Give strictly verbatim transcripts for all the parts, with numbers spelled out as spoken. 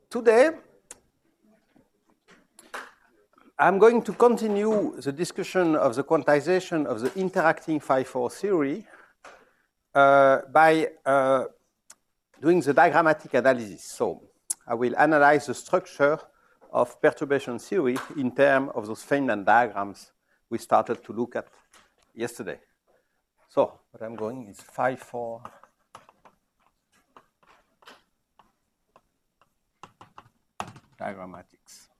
today, I'm going to continue the discussion of the quantization of the interacting phi four theory uh, by uh, doing the diagrammatic analysis. So I will analyze the structure of perturbation theory in terms of those Feynman diagrams we started to look at yesterday. So what I'm going is phi four diagrammatics.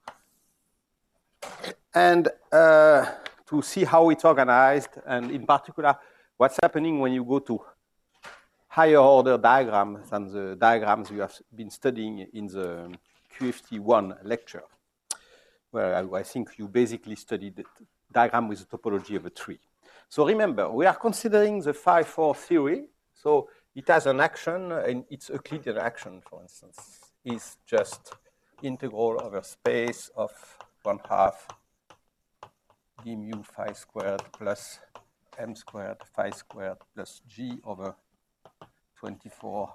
And uh, to see how it's organized, and in particular, what's happening when you go to higher order diagrams than the diagrams you have been studying in the Q F T one lecture, where I, I think you basically studied the diagram with the topology of a tree. So remember, we are considering the phi four theory. So it has an action, and its Euclidean action, for instance, is just integral over space of one half d mu phi squared plus m squared phi squared plus g over twenty-four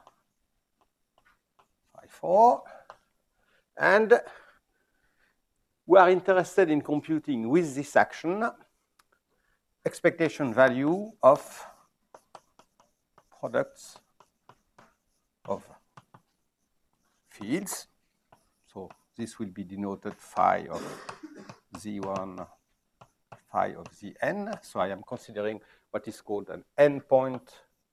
phi four. And we are interested in computing with this action expectation value of products of fields. So this will be denoted phi of z one, phi of zn. So I am considering what is called an endpoint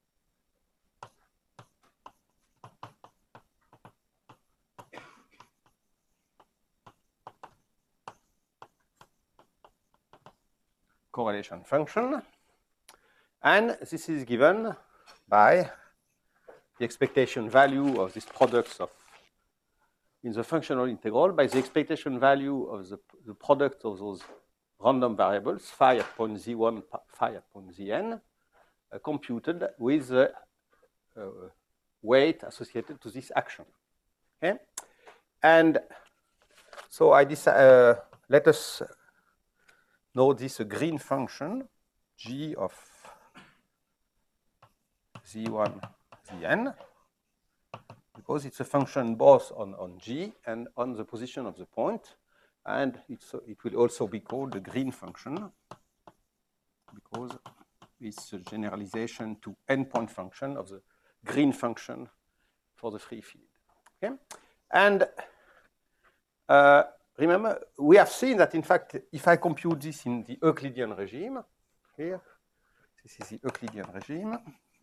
correlation function. And this is given by the expectation value of these products of in the functional integral by the expectation value of the, the product of those random variables, phi at point z one, phi at point zn, uh, computed with the uh, weight associated to this action. Okay? And so I uh, let us know this a green function, g of z one, zn, because it's a function both on, on g and on the position of the point. And it's, it will also be called the green function because it's a generalization to endpoint function of the green function for the free field. Okay? And uh, remember, we have seen that, in fact, if I compute this in the Euclidean regime, here, this is the Euclidean regime,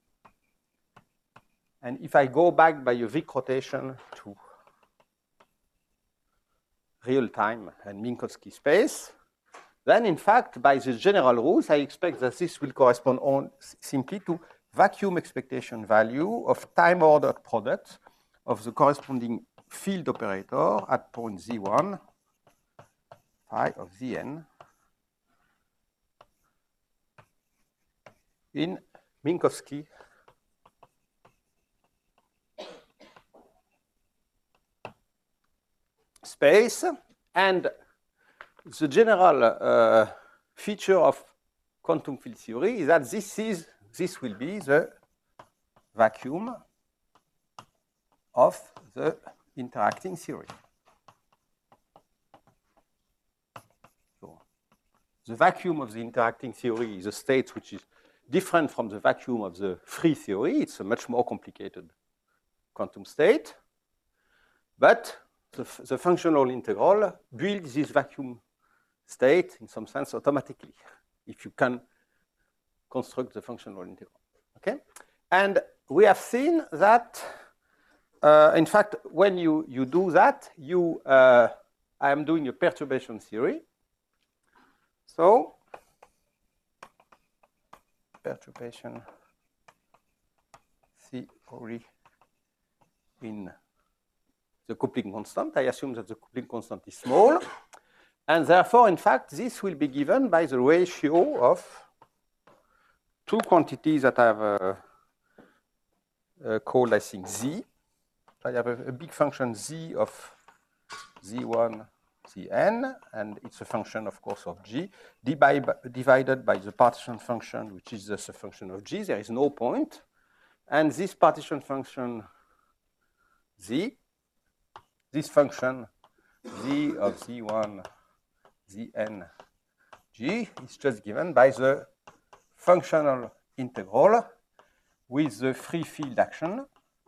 and if I go back by a Wick rotation to real time and Minkowski space, then in fact, by the general rules, I expect that this will correspond on simply to vacuum expectation value of time ordered products of the corresponding field operator at point z one, phi of zn, in Minkowski space. And the general uh, feature of quantum field theory is that this is this will be the vacuum of the interacting theory. So the vacuum of the interacting theory is a state which is different from the vacuum of the free theory. It's a much more complicated quantum state, but The, the functional integral builds this vacuum state in some sense automatically if you can construct the functional integral. Okay? And we have seen that, uh, in fact, when you, you do that, you, uh, I am doing a perturbation theory. So, perturbation theory in the coupling constant. I assume that the coupling constant is small. And therefore, in fact, this will be given by the ratio of two quantities that I have uh, uh, called, I think, z. I have a, a big function z of z one, zn, and it's a function, of course, of g, divided by the partition function, which is just a function of g. There is no point. And this partition function z, this function z of z one, zn, g is just given by the functional integral with the free field action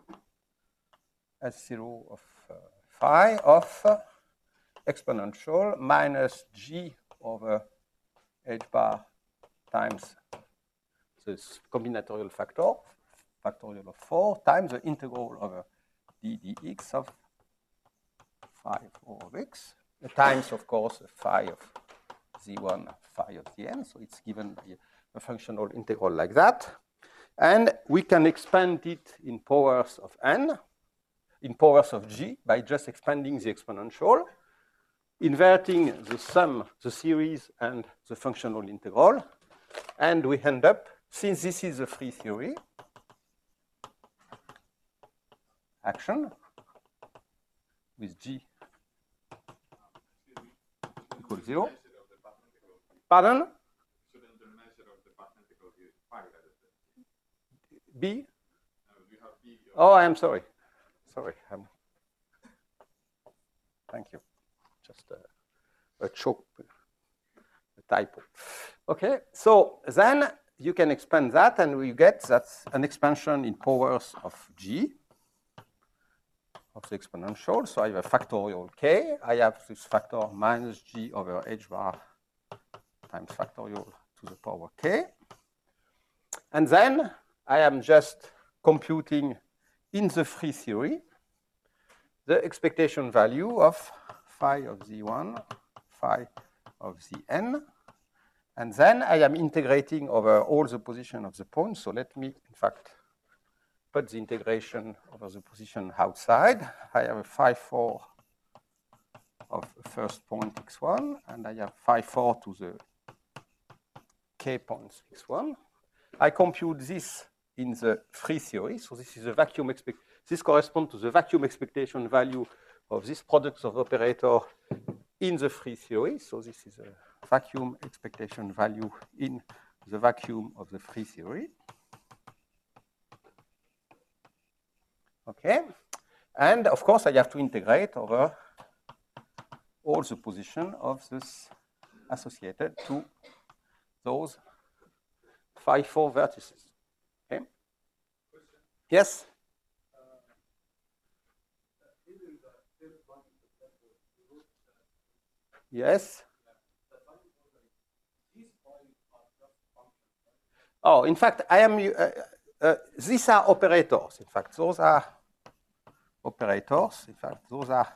S zero of uh, phi of uh, exponential minus g over h bar times this combinatorial factor, factorial of four, times the integral over d dx of phi of x, times, of course, phi of z one, phi of zn. So it's given by a functional integral like that. And we can expand it in powers of n, in powers of g, by just expanding the exponential, inverting the sum, the series, and the functional integral. And we end up, since this is a free theory, action with g equals zero. Pardon? Shouldn't the measure of the path integral be phi? B? No, you have B. Oh, I'm sorry. Sorry. I'm... Thank you. Just a, a choke, a typo. Okay, so then you can expand that, and we get that's an expansion in powers of g of the exponential. So I have a factorial k. I have this factor minus g over h bar times factorial to the power k. And then I am just computing in the free theory the expectation value of phi of z one, phi of zn. And then I am integrating over all the position of the points. So let me, in fact, put the integration over the position outside. I have a phi four of the first point x one, and I have phi four to the k points x one. I compute this in the free theory. So this is a vacuum expect. This corresponds to the vacuum expectation value of this product of operator in the free theory. So this is a vacuum expectation value in the vacuum of the free theory. Okay. And of course, I have to integrate over all the position of this associated to those phi four vertices. Okay. Yes? Yes? Oh, in fact, I am, uh, uh, these are operators. In fact, those are operators. In fact, those are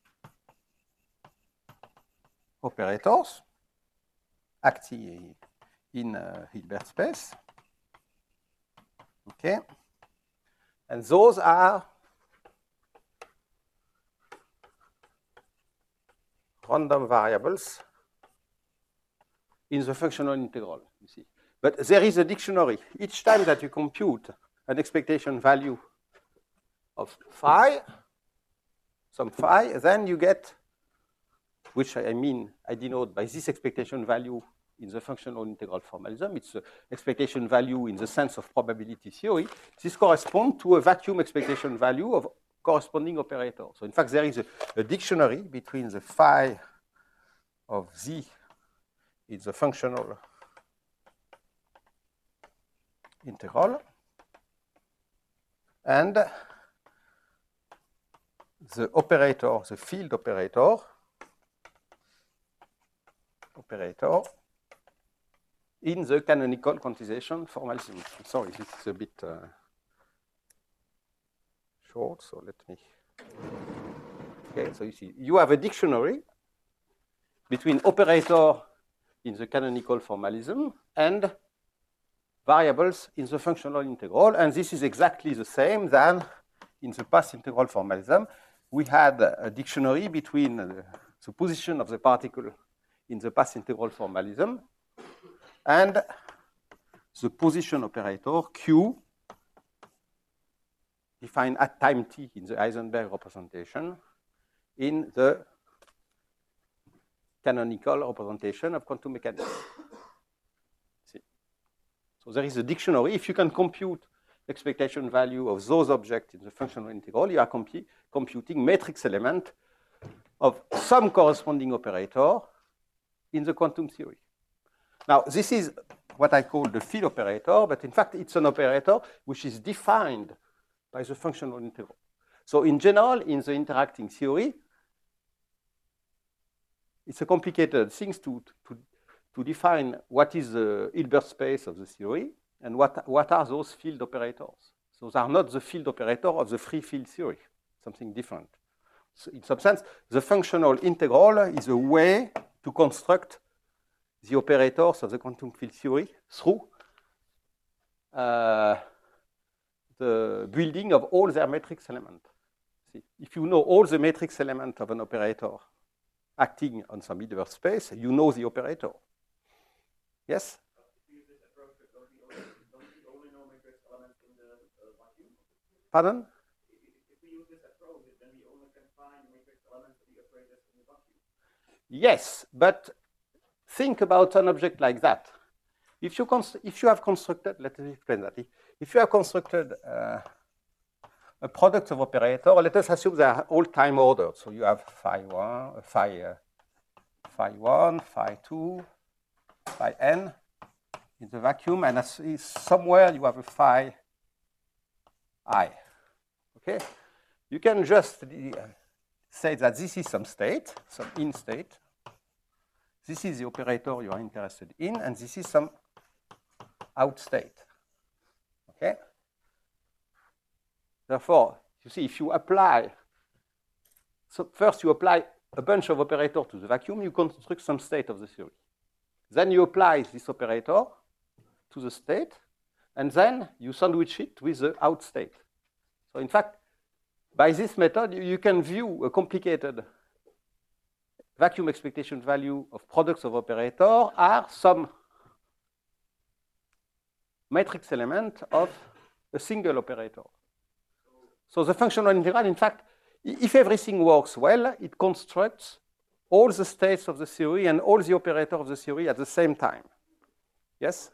operators acting in uh, Hilbert space. Okay. And those are random variables in the functional integral, you see. But there is a dictionary. Each time that you compute an expectation value of phi, some phi, then you get, which I mean, I denote by this expectation value in the functional integral formalism. It's an expectation value in the sense of probability theory. This corresponds to a vacuum expectation value of corresponding operator. So in fact, there is a, a dictionary between the phi of z in the functional integral and the operator, the field operator, operator in the canonical quantization formalism. Sorry, this is a bit uh, short, so let me. Okay, so you see, you have a dictionary between operator in the canonical formalism and variables in the functional integral, and this is exactly the same than in the path integral formalism. We had a dictionary between uh, the position of the particle in the path integral formalism and the position operator Q defined at time t in the Heisenberg representation in the canonical representation of quantum mechanics. See. So there is a dictionary. If you can compute expectation value of those objects in the functional integral, you are compu computing matrix element of some corresponding operator in the quantum theory. Now, this is what I call the field operator, but in fact, it's an operator which is defined by the functional integral. So in general, in the interacting theory, it's a complicated thing to, to, to define what is the Hilbert space of the theory and what, what are those field operators. So they are not the field operator of the free field theory, something different. So in some sense, the functional integral is a way to construct the operators of the quantum field theory through uh, the building of all their matrix elements. See, if you know all the matrix elements of an operator acting on some Hilbert space, you know the operator. Yes? Pardon? Yes, but think about an object like that. If you, if you have constructed, let me explain that. If you have constructed uh, a product of operator, let us assume they are all time ordered. So you have phi one, phi, uh, phi one, phi two, phi n in the vacuum, and as somewhere you have a phi I. Okay, you can just uh, say that this is some state, some in state. This is the operator you are interested in, and this is some out state. Okay? Therefore, you see, if you apply, so first you apply a bunch of operators to the vacuum, you construct some state of the theory. Then you apply this operator to the state, and then you sandwich it with the out state. So in fact, by this method, you, you can view a complicated vacuum expectation value of products of operator are some matrix element of a single operator. So the functional integral, in fact, if everything works well, it constructs all the states of the theory and all the operators of the theory at the same time. Yes?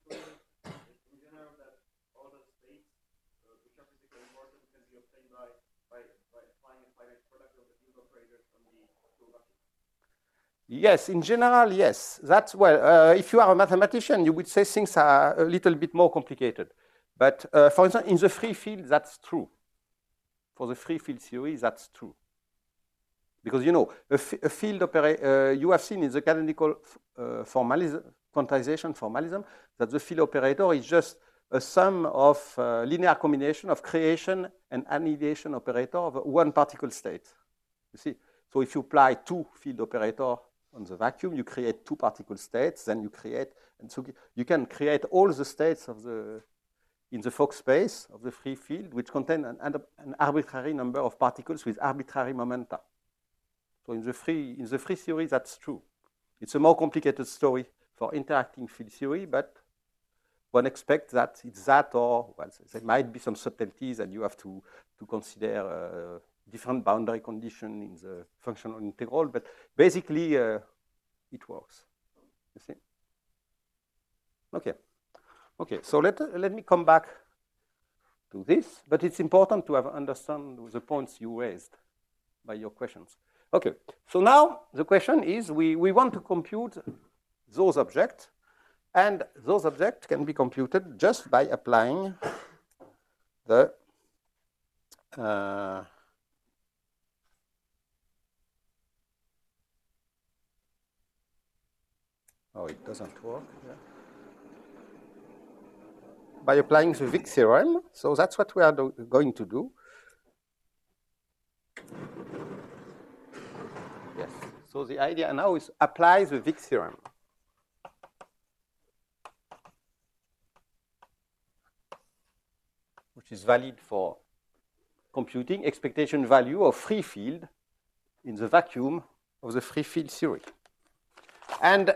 Yes, in general, yes. That's, well, uh, if you are a mathematician, you would say things are a little bit more complicated. But uh, for instance, in the free field, that's true. For the free field theory, that's true. Because, you know, a, a field operator, uh, you have seen in the canonical uh, formalism, quantization formalism, that the field operator is just a sum of uh, linear combination of creation and annihilation operator of one particle state. You see? So if you apply two field operators on the vacuum, you create two particle states, then you create, and so you can create all the states of the, in the Fock space of the free field, which contain an, an arbitrary number of particles with arbitrary momenta. So in the free, in the free theory, that's true. It's a more complicated story for interacting field theory, but one expects that it's that, or well, there might be some subtleties, and you have to, to consider uh, different boundary condition in the functional integral, but basically uh, it works. You see? Okay. Okay, so let, let me come back to this, but it's important to have understand the points you raised by your questions. Okay, so now the question is, we, we want to compute those objects, and those objects can be computed just by applying the uh, oh, it doesn't work. Yeah. By applying the Wick theorem. So that's what we are do, going to do. Yes. So the idea now is apply the Wick theorem. Which is valid for computing expectation value of free field in the vacuum of the free field theory. And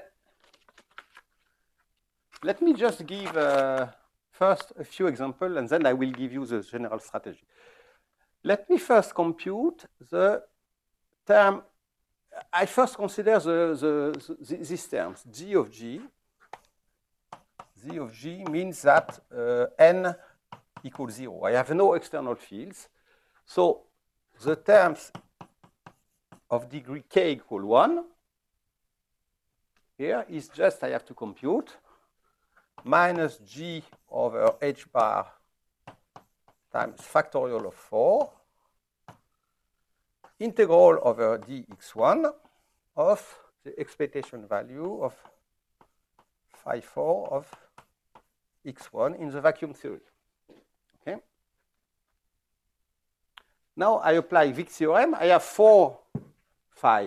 let me just give uh, first a few examples, and then I will give you the general strategy. Let me first compute the term. I first consider the, the, the, these terms. G of G. Z of G means that uh, n equals zero. I have no external fields. So the terms of degree k equal one here is just, I have to compute, minus g over h bar times factorial of four, integral over dx one of the expectation value of phi four of x one in the vacuum theory. Okay. Now I apply Wick's theorem. I have four phi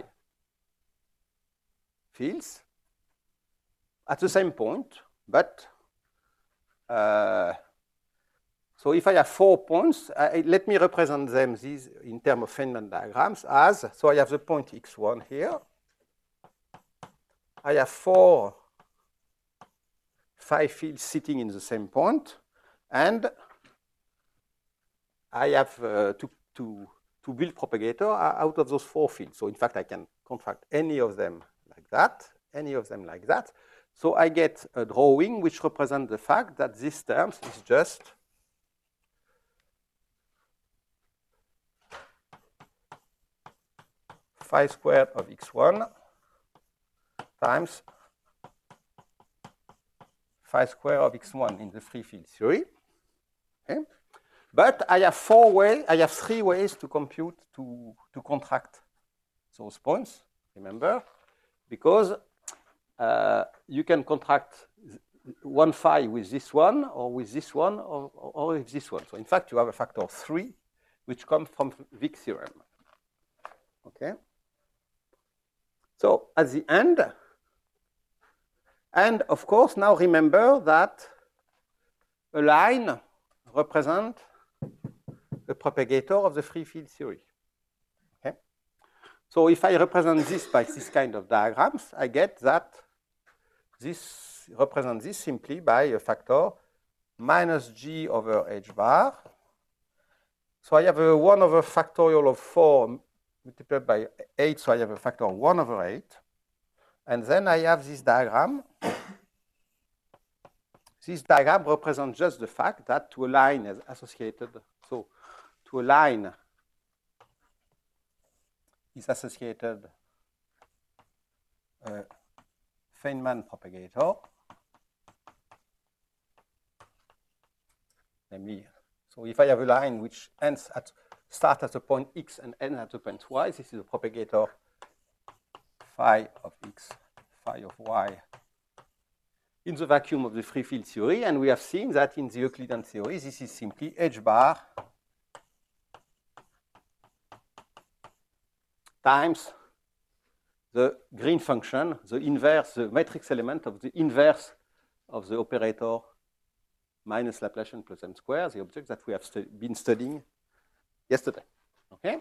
fields at the same point, but uh, so if I have four points, uh, let me represent them these in terms of Feynman diagrams as, so I have the point x one here. I have four phi fields sitting in the same point, and I have uh, to, to, to build propagator out of those four fields. So in fact, I can contract any of them like that, any of them like that. So I get a drawing which represents the fact that this term is just phi squared of x one times phi squared of x one in the free field theory. Okay. But I have four ways, I have three ways to compute, to, to contract those points, remember, because uh, you can contract one phi with this one, or with this one, or, or with this one. So in fact, you have a factor of three, which comes from Wick's theorem. Okay. So at the end, and of course, now remember that a line represents the propagator of the free field theory. Okay? So if I represent this by this kind of diagrams, I get that this represents this simply by a factor minus g over h bar. So I have a one over factorial of four multiplied by eight, so I have a factor of one over eight. And then I have this diagram. This diagram represents just the fact that to a line is associated, so to a line is associated a Feynman propagator, namely, so if I have a line which ends at, start at a point x and ends at a point y, this is a propagator phi of x, phi of y in the vacuum of the free field theory, and we have seen that in the Euclidean theory, this is simply h bar times the green function, the inverse, the matrix element of the inverse of the operator minus Laplacian plus m squared, the object that we have stu been studying yesterday. Okay?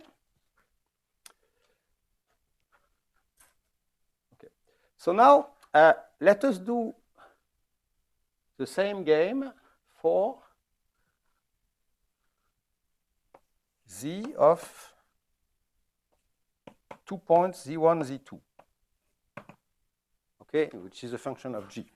Okay. So now uh, let us do the same game for z of two points z one, z two, okay, which is a function of g.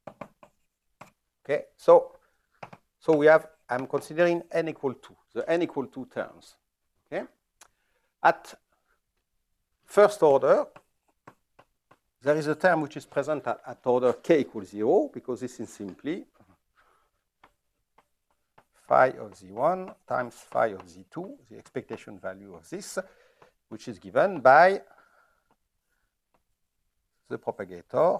Okay, so so we have, I'm considering n equal two, the n equal two terms. Okay, at first order, there is a term which is present at, at order k equals zero, because this is simply phi of z one times phi of z two, the expectation value of this, which is given by the propagator.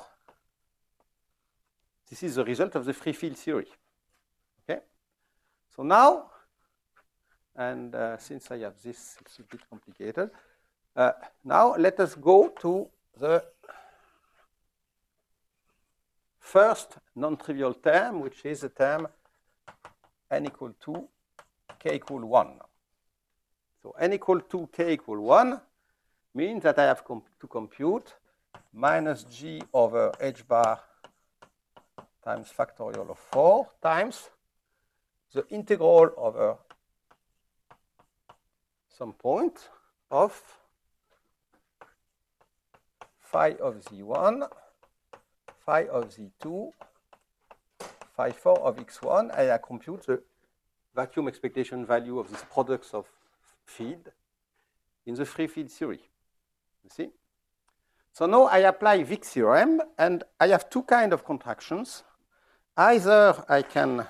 This is the result of the free field theory. Okay? So now, and uh, since I have this, it's a bit complicated. Uh, now let us go to the first non-trivial term, which is the term n equal to k equal one. So n equal to k equal one means that I have comp to compute minus g over h bar times factorial of four times the integral over some point of phi of z one, phi of z two, phi four of x one, and I compute the vacuum expectation value of these products of field in the free field theory. You see? So now I apply Wick theorem, and I have two kinds of contractions. Either I can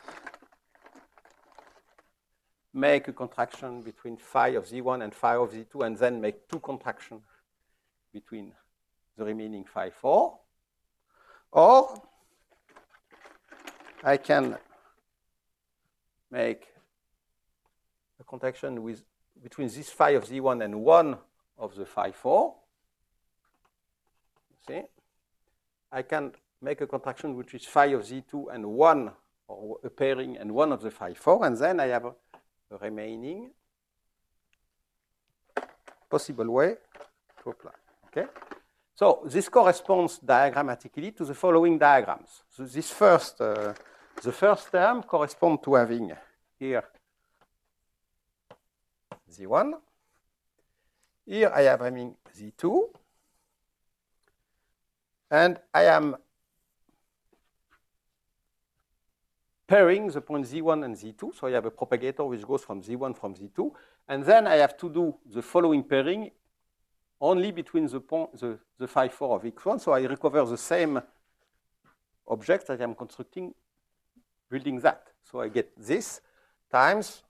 make a contraction between phi of Z one and phi of Z two, and then make two contractions between the remaining phi four. Or I can make a contraction with between this phi of Z one and one of the phi four. See? I can make a contraction which is phi of Z two and one, or a pairing and one of the phi four, and then I have a, a remaining possible way to apply. Okay? So this corresponds diagrammatically to the following diagrams. So this first, uh, the first term corresponds to having here Z one. Here I have having Z two. And I am pairing the point Z one and Z two. So I have a propagator which goes from Z one from Z two. And then I have to do the following pairing only between the, point, the, the phi four of X one. So I recover the same object that I'm constructing, building that. So I get this times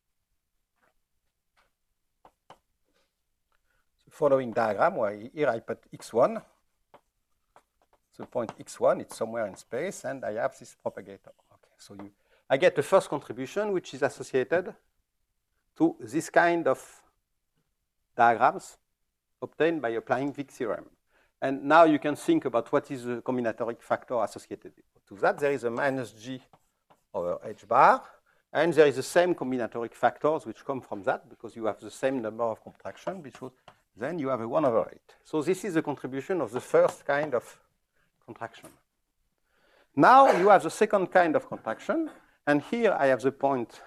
the following diagram, where here I put X one. The point X one, it's somewhere in space, and I have this propagator. Okay, so you, I get the first contribution, which is associated to this kind of diagrams obtained by applying Wick theorem. And now you can think about what is the combinatoric factor associated to that. There is a minus G over H bar, and there is the same combinatoric factors which come from that, because you have the same number of contraction, which would, then you have a one over eight. So this is the contribution of the first kind of contraction. Now you have the second kind of contraction, and here I have the point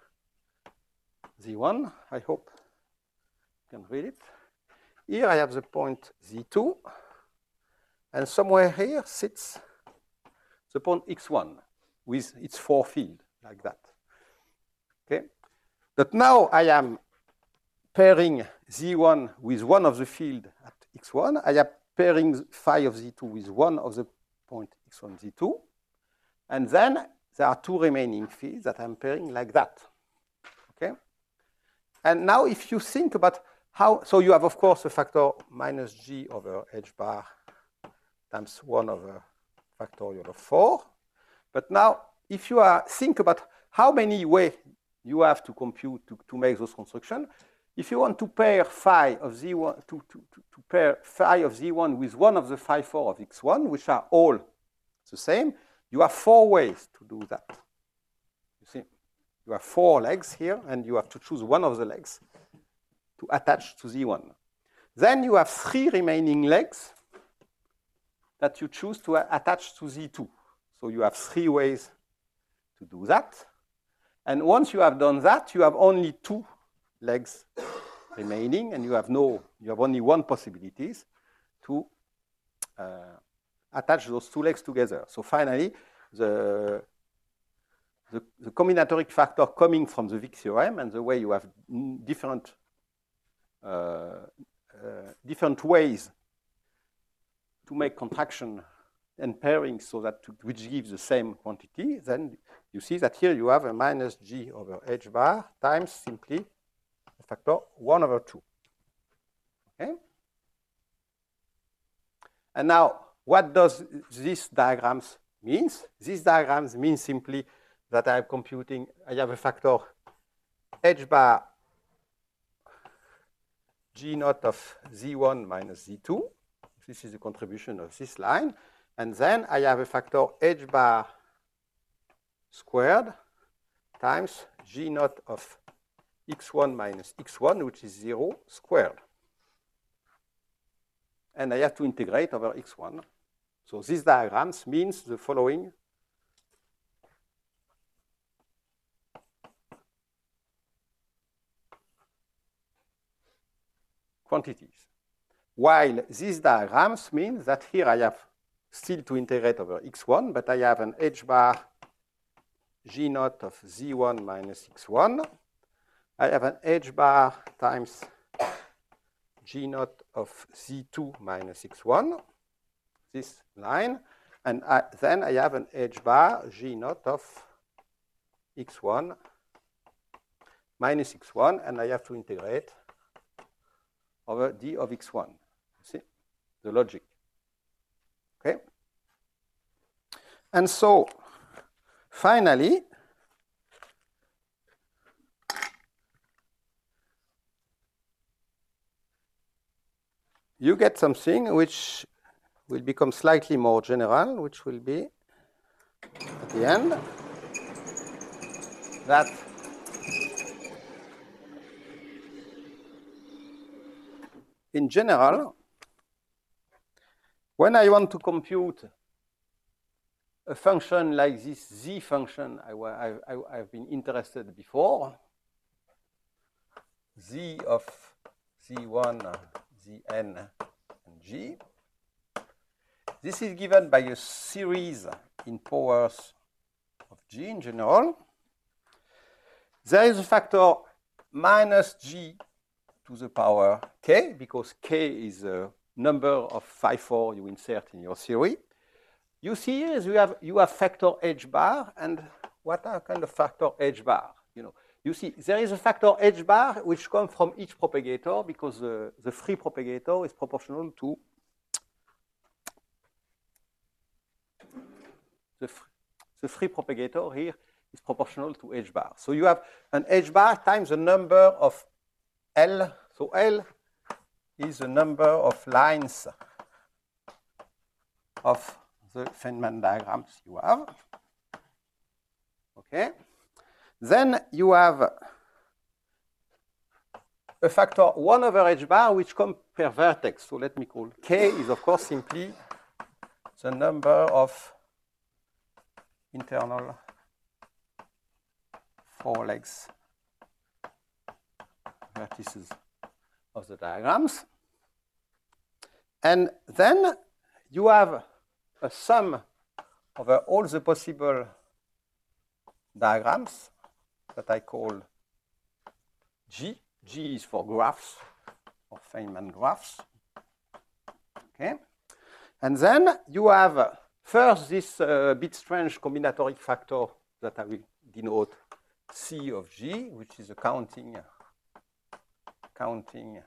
Z one. I hope you can read it. Here I have the point Z two, and somewhere here sits the point X one with its four field, like that. Okay? But now I am pairing Z one with one of the field at X one. I am pairing phi of Z two with one of the point X one, Z two. And then there are two remaining fields that I'm pairing like that. Okay? And now if you think about how, so you have, of course, a factor minus G over H bar times one over factorial of four. But now, if you are, think about how many ways you have to compute to, to make those constructions, if you want to pair phi of Z one, to, to, to, to pair phi of Z one with one of the phi four of X one, which are all the same, you have four ways to do that. You see, you have four legs here, and you have to choose one of the legs to attach to Z one. Then you have three remaining legs that you choose to attach to Z two. So you have three ways to do that. And once you have done that, you have only two legs remaining, and you have no, you have only one possibilities to uh, attach those two legs together. So finally, the, the, the combinatoric factor coming from the Wick theorem, and the way you have different uh, uh, different ways to make contraction and pairing so that to, which gives the same quantity, then you see that here you have a minus G over H bar times simply a factor one over two. Okay? And now, what does this diagrams means? These diagrams mean simply that I'm computing, I have a factor H bar G naught of Z one minus Z two. This is the contribution of this line. And then I have a factor H bar squared times G naught of X one minus X one, which is zero squared. And I have to integrate over X one. So these diagrams means the following. Quantities. While these diagrams mean that here I have still to integrate over X one, but I have an H bar G naught of Z one minus X one. I have an H bar times G naught of Z two minus X one, this line, and I, then I have an H bar G naught of X one minus X one, and I have to integrate over D of X one. See the logic. Okay? And so, finally, you get something which will become slightly more general, which will be at the end that in general, when I want to compute a function like this Z function I, I, I, I've been interested before, Z of Z one, Zn, and G, this is given by a series in powers of G in general. There is a factor minus G to the power K, because K is a number of phi four you insert in your theory. You see here is you have, you have factor H bar, and what are kind of factor H bar? You know, you see there is a factor H bar which comes from each propagator, because the, the free propagator is proportional to the, the free propagator here is proportional to H bar. So you have an H bar times the number of L. So L is the number of lines of the Feynman diagrams you have. Okay. Then you have a factor one over H bar which comes per vertex. So let me call K is of course simply the number of internal four legs vertices of the diagrams. And then you have a sum over all the possible diagrams that I call G. G is for graphs, or Feynman graphs. Okay. And then you have uh, first this uh, bit strange combinatoric factor that I will denote C of G, which is a counting, counting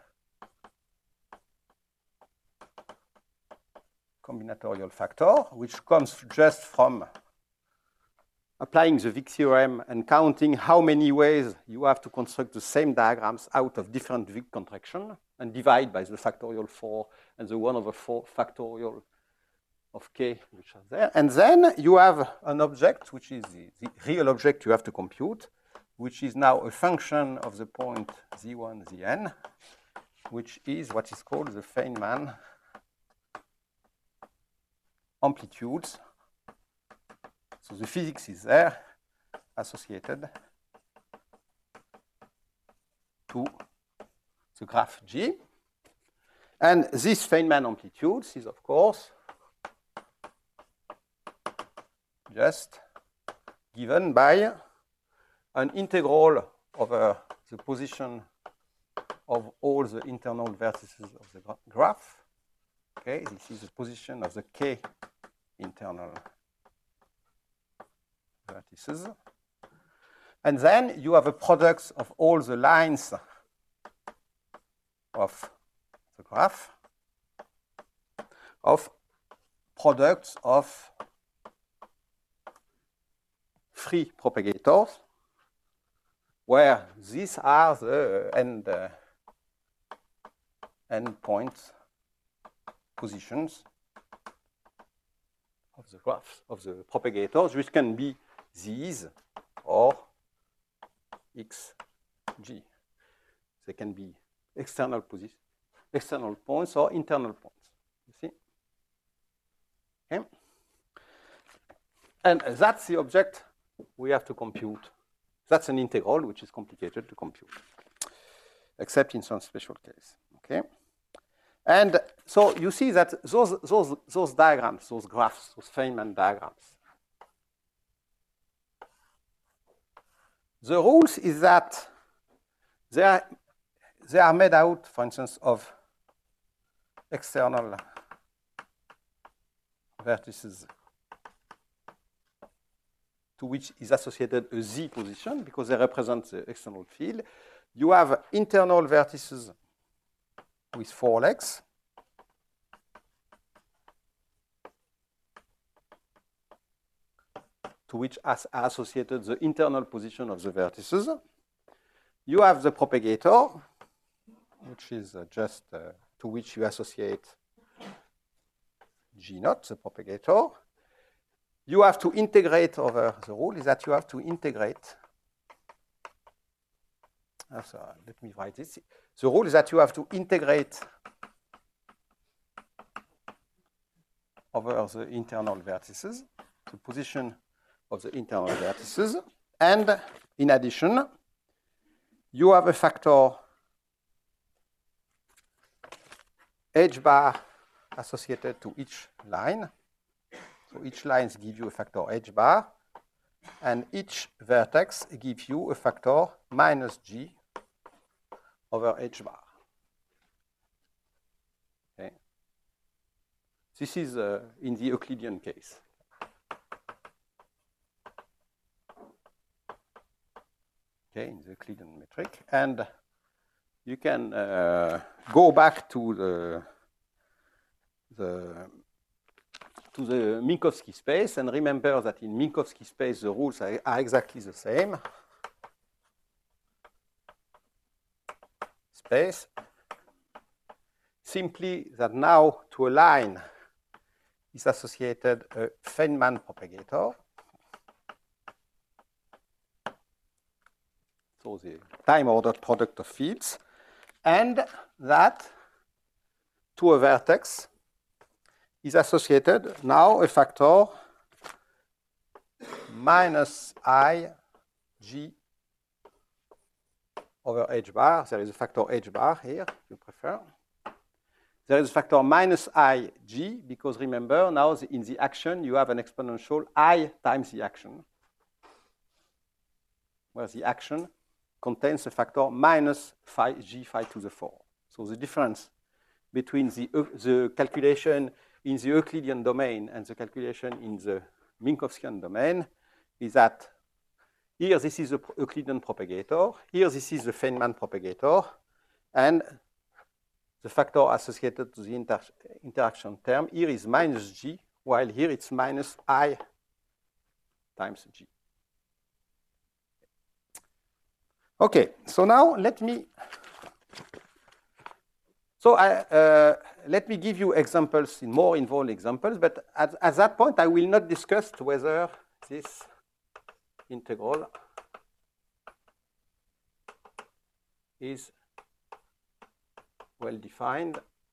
combinatorial factor, which comes just from applying the Wick theorem and counting how many ways you have to construct the same diagrams out of different Wick contraction, and divide by the factorial four and the one over four factorial of K, which are there. And then you have an object, which is the, the real object you have to compute, which is now a function of the point Z one, Zn, which is what is called the Feynman amplitudes. So the physics is there, associated to the graph G. And this Feynman amplitudes is, of course, just given by an integral over the position of all the internal vertices of the graph. Okay, this is the position of the K internal vertices. And then you have a product of all the lines of the graph of products of free propagators, where these are the end, uh, end points positions of the graphs of the propagators, which can be these or X, G. They can be external position, external points or internal points. You see? Okay. And that's the object we have to compute. That's an integral which is complicated to compute, except in some special case. Okay. And so you see that those, those, those diagrams, those graphs, those Feynman diagrams, the rules is that they are, they are made out, for instance, of external vertices to which is associated a z position because they represent the external field. You have internal vertices with four legs. To which are associated the internal position of the vertices. You have the propagator, which is uh, just uh, to which you associate G naught, the propagator. You have to integrate over, the rule is that you have to integrate. Uh, so let me write this. The rule is that you have to integrate over the internal vertices, the position of the internal vertices. And in addition, you have a factor H bar associated to each line. So each line gives you a factor H bar, and each vertex gives you a factor minus G over H bar. Okay. This is uh, in the Euclidean case. Okay, in the Euclidean metric. And you can uh, go back to the, the, to the Minkowski space and remember that in Minkowski space the rules are, are exactly the same. Space. Simply that now to a line is associated a Feynman propagator. So the time-ordered product of fields, and that to a vertex is associated now a factor minus I G over H bar. There is a factor H bar here, if you prefer. There is a factor minus I G, because remember, now the, in the action you have an exponential I times the action, where the action contains a factor minus phi g phi to the four. So the difference between the, the calculation in the Euclidean domain and the calculation in the Minkowskian domain is that here this is the Euclidean propagator, here this is the Feynman propagator, and the factor associated to the inter interaction term here is minus g, while here it's minus I times g. Okay, so now let me, so I, uh, let me give you examples, in more involved examples, but at, at that point I will not discuss whether this integral is well defined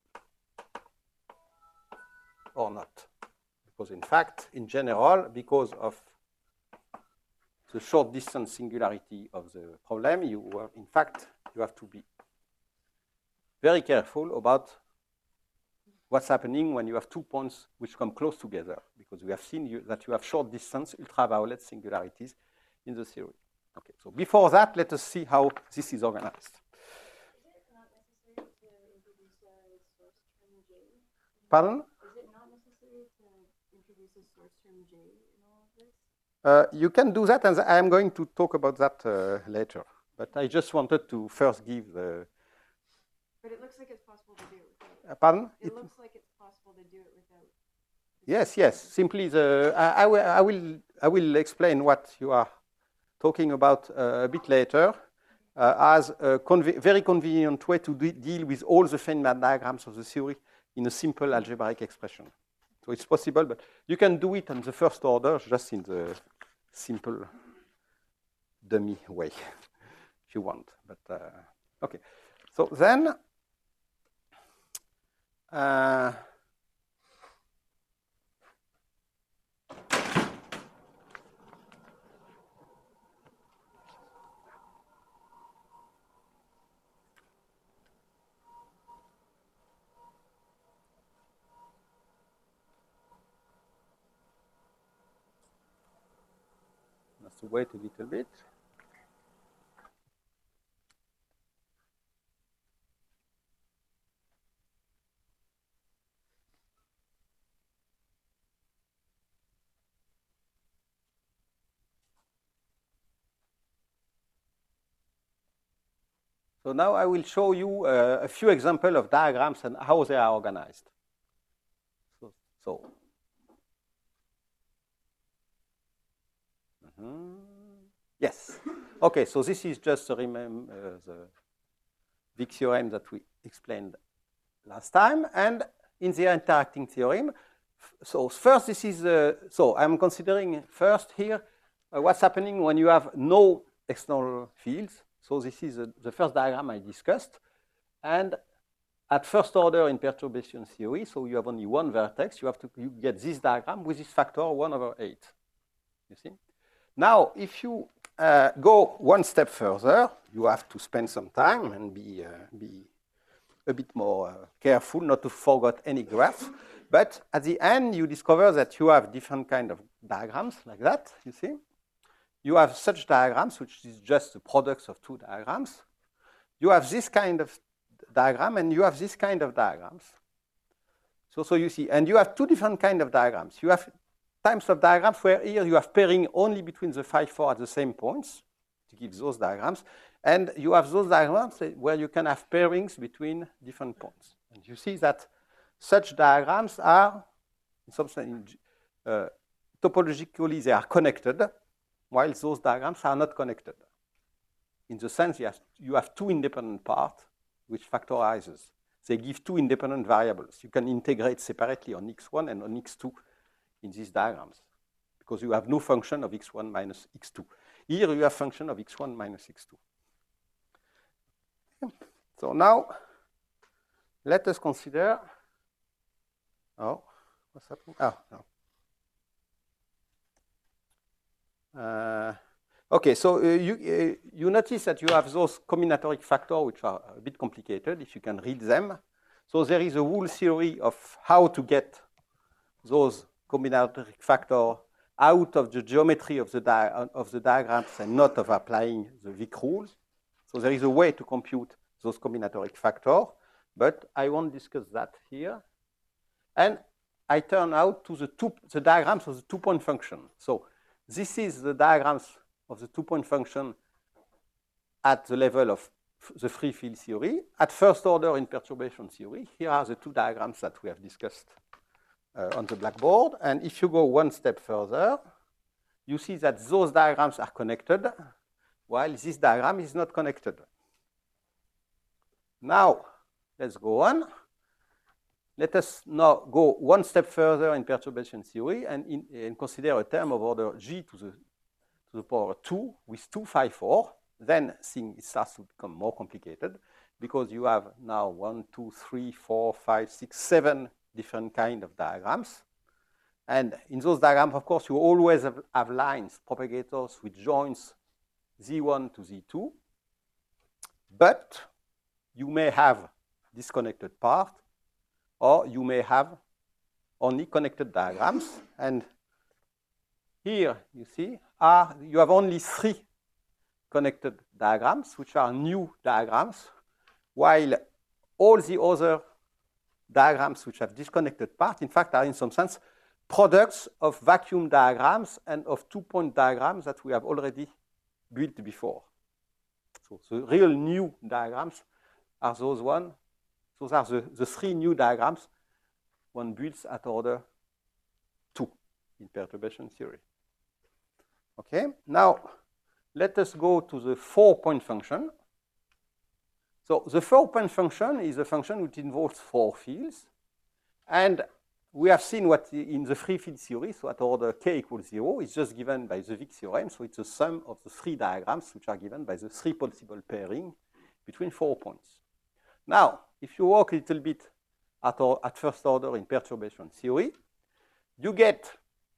or not. Because in fact, in general, because of the short distance singularity of the problem, you have, in fact, you have to be very careful about what's happening when you have two points which come close together, because we have seen you, that you have short distance ultraviolet singularities in the theory. Okay, so before that, let us see how this is organized. Is it not necessary to introduce a source term J? Pardon? Is it not necessary to introduce a source term J in all of this? Uh, you can do that, and I am going to talk about that uh, later. But I just wanted to first give the... But it looks like it's possible to do it without... Uh, pardon? It, it looks like it's possible to do it without... Yes, yes. Simply the... I, I, will, I, will, I will explain what you are talking about uh, a bit later uh, as a conve very convenient way to de deal with all the Feynman diagrams of the theory in a simple algebraic expression. So it's possible, but you can do it on the first order, just in the simple dummy way, if you want. But uh, okay. So then, uh, let's wait a little bit. So now I will show you uh, a few examples of diagrams and how they are organized. So, so. Mm-hmm. Yes. Okay, so this is just to remember uh, the Wick theorem that we explained last time. And in the interacting theorem, so first this is, uh, so I'm considering first here uh, what's happening when you have no external fields. So this is uh, the first diagram I discussed. And at first order in perturbation theory, so you have only one vertex, you have to you get this diagram with this factor one over eight. You see? Now, if you uh, go one step further, you have to spend some time and be, uh, be a bit more uh, careful not to forget any graph. But at the end, you discover that you have different kind of diagrams like that, you see. You have such diagrams, which is just the products of two diagrams. You have this kind of diagram, and you have this kind of diagrams. So, so you see, and you have two different kind of diagrams. You have types of diagrams where here you have pairing only between the phi four at the same points to give those diagrams. And you have those diagrams where you can have pairings between different points. And you see that such diagrams are, in some sense, uh, topologically, they are connected, while those diagrams are not connected. In the sense you have, you have two independent parts, which factorizes. They give two independent variables. You can integrate separately on x one and on x two in these diagrams, because you have no function of x one minus x two. Here you have function of x one minus x two. So now, let us consider, oh, what's happening? Oh, no. Uh, okay, so uh, you, uh, you notice that you have those combinatoric factors which are a bit complicated, if you can read them. So there is a whole theory of how to get those combinatoric factors out of the geometry of the, di of the diagrams and not of applying the Wick rules. So there is a way to compute those combinatoric factors, but I won't discuss that here. And I turn out to the, two, the diagrams of the two-point function. So this is the diagrams of the two-point function at the level of the free field theory. At first order in perturbation theory, here are the two diagrams that we have discussed uh, on the blackboard. And if you go one step further, you see that those diagrams are connected, while this diagram is not connected. Now, let's go on. Let us now go one step further in perturbation theory and, in, and consider a term of order g to the, to the power two with two phi four. Then things starts to become more complicated because you have now one, two, three, four, five, six, seven different kind of diagrams. And in those diagrams, of course, you always have, have lines, propagators with joints z one to z two. But you may have disconnected part, or you may have only connected diagrams. And here, you see, are, you have only three connected diagrams, which are new diagrams, while all the other diagrams which have disconnected part, in fact, are in some sense products of vacuum diagrams and of two-point diagrams that we have already built before. So the real new diagrams are those one. Those are the, the three new diagrams one builds at order two in perturbation theory. Okay, now let us go to the four-point function. So the four-point function is a function which involves four fields. And we have seen what in the free field theory, so at order k equals zero, is just given by the Wick theorem. So it's the sum of the three diagrams which are given by the three possible pairing between four points. Now, if you work a little bit at, or, at first order in perturbation theory, you get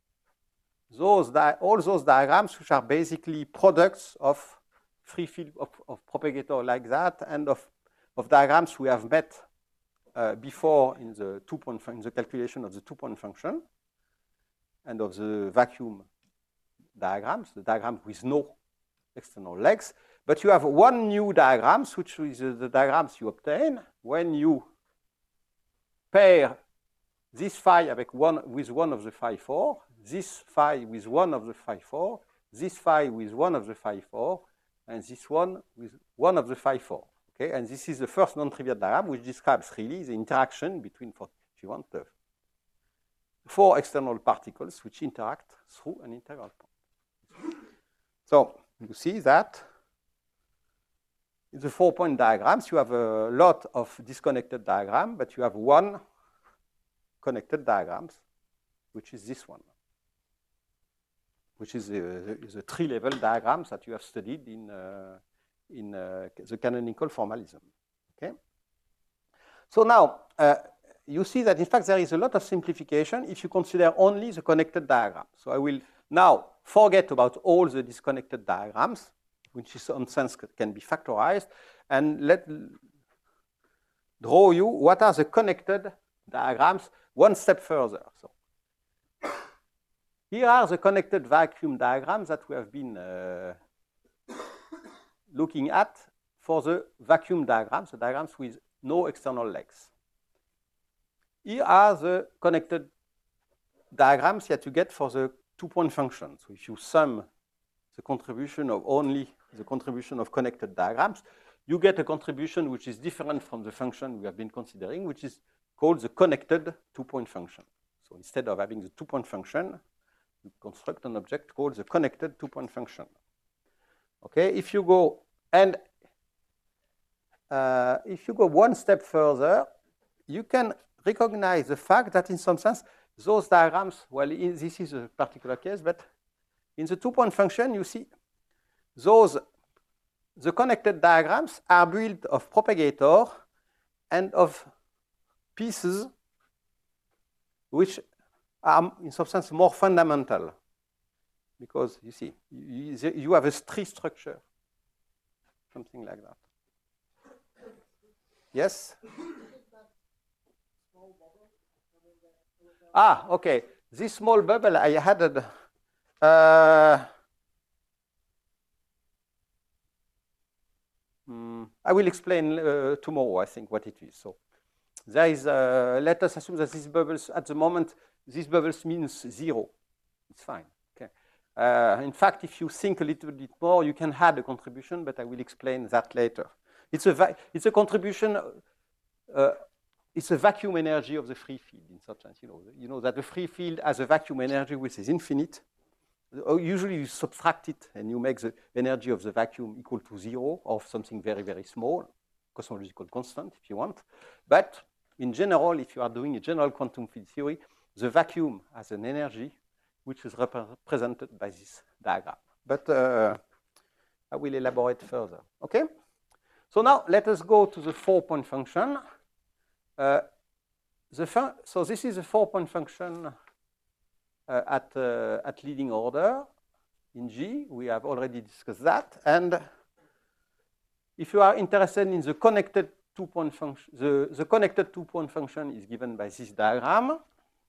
those all those diagrams which are basically products of free field of, of propagator like that and of, of diagrams we have met uh, before in the two-point in the calculation of the two-point function and of the vacuum diagrams, the diagram with no external legs. But you have one new diagram, which is the diagrams you obtain when you pair this phi avec one, with one of the phi four, this phi with one of the phi four, this phi with one of the phi four, and this one with one of the phi four. Okay, and this is the first non-trivial diagram which describes really the interaction between, if you want, the four external particles which interact through an integral point. So you see that in the four-point diagrams, you have a lot of disconnected diagrams, but you have one connected diagram, which is this one, which is the, the three-level diagrams that you have studied in, uh, in uh, the canonical formalism. Okay? So now, uh, you see that, in fact, there is a lot of simplification if you consider only the connected diagram. So I will now forget about all the disconnected diagrams, which in some sense can be factorized, and let draw you what are the connected diagrams one step further. So here are the connected vacuum diagrams that we have been uh, looking at for the vacuum diagrams, the diagrams with no external legs. Here are the connected diagrams that you get for the two-point function. So if you sum the contribution of only the contribution of connected diagrams, you get a contribution which is different from the function we have been considering, which is called the connected two-point function. So instead of having the two-point function, you construct an object called the connected two-point function. Okay, if you go and uh, if you go one step further, you can recognize the fact that in some sense those diagrams, well, in, this is a particular case, but in the two-point function, you see those, the connected diagrams are built of propagator and of pieces which are in some sense more fundamental, because you see, you, you have a tree structure, something like that. Yes? Ah, okay. This small bubble I had a, uh, um, I will explain uh, tomorrow, I think, what it is. So there is, uh, let us assume that these bubbles, at the moment, these bubbles means zero. It's fine. Okay. Uh, in fact, if you think a little bit more, you can add a contribution, but I will explain that later. It's a, it's a contribution, uh, it's a vacuum energy of the free field in such sense. You know, you know that the free field has a vacuum energy which is infinite. Usually you subtract it and you make the energy of the vacuum equal to zero or something very, very small, cosmological constant if you want. But in general, if you are doing a general quantum field theory, the vacuum has an energy which is represented by this diagram. But uh, I will elaborate further. Okay? So now let us go to the four-point function. Uh, the fun so this is a four-point function uh, at, uh, at leading order in G. We have already discussed that. And if you are interested in the connected two-point function, the, the connected two-point function is given by this diagram.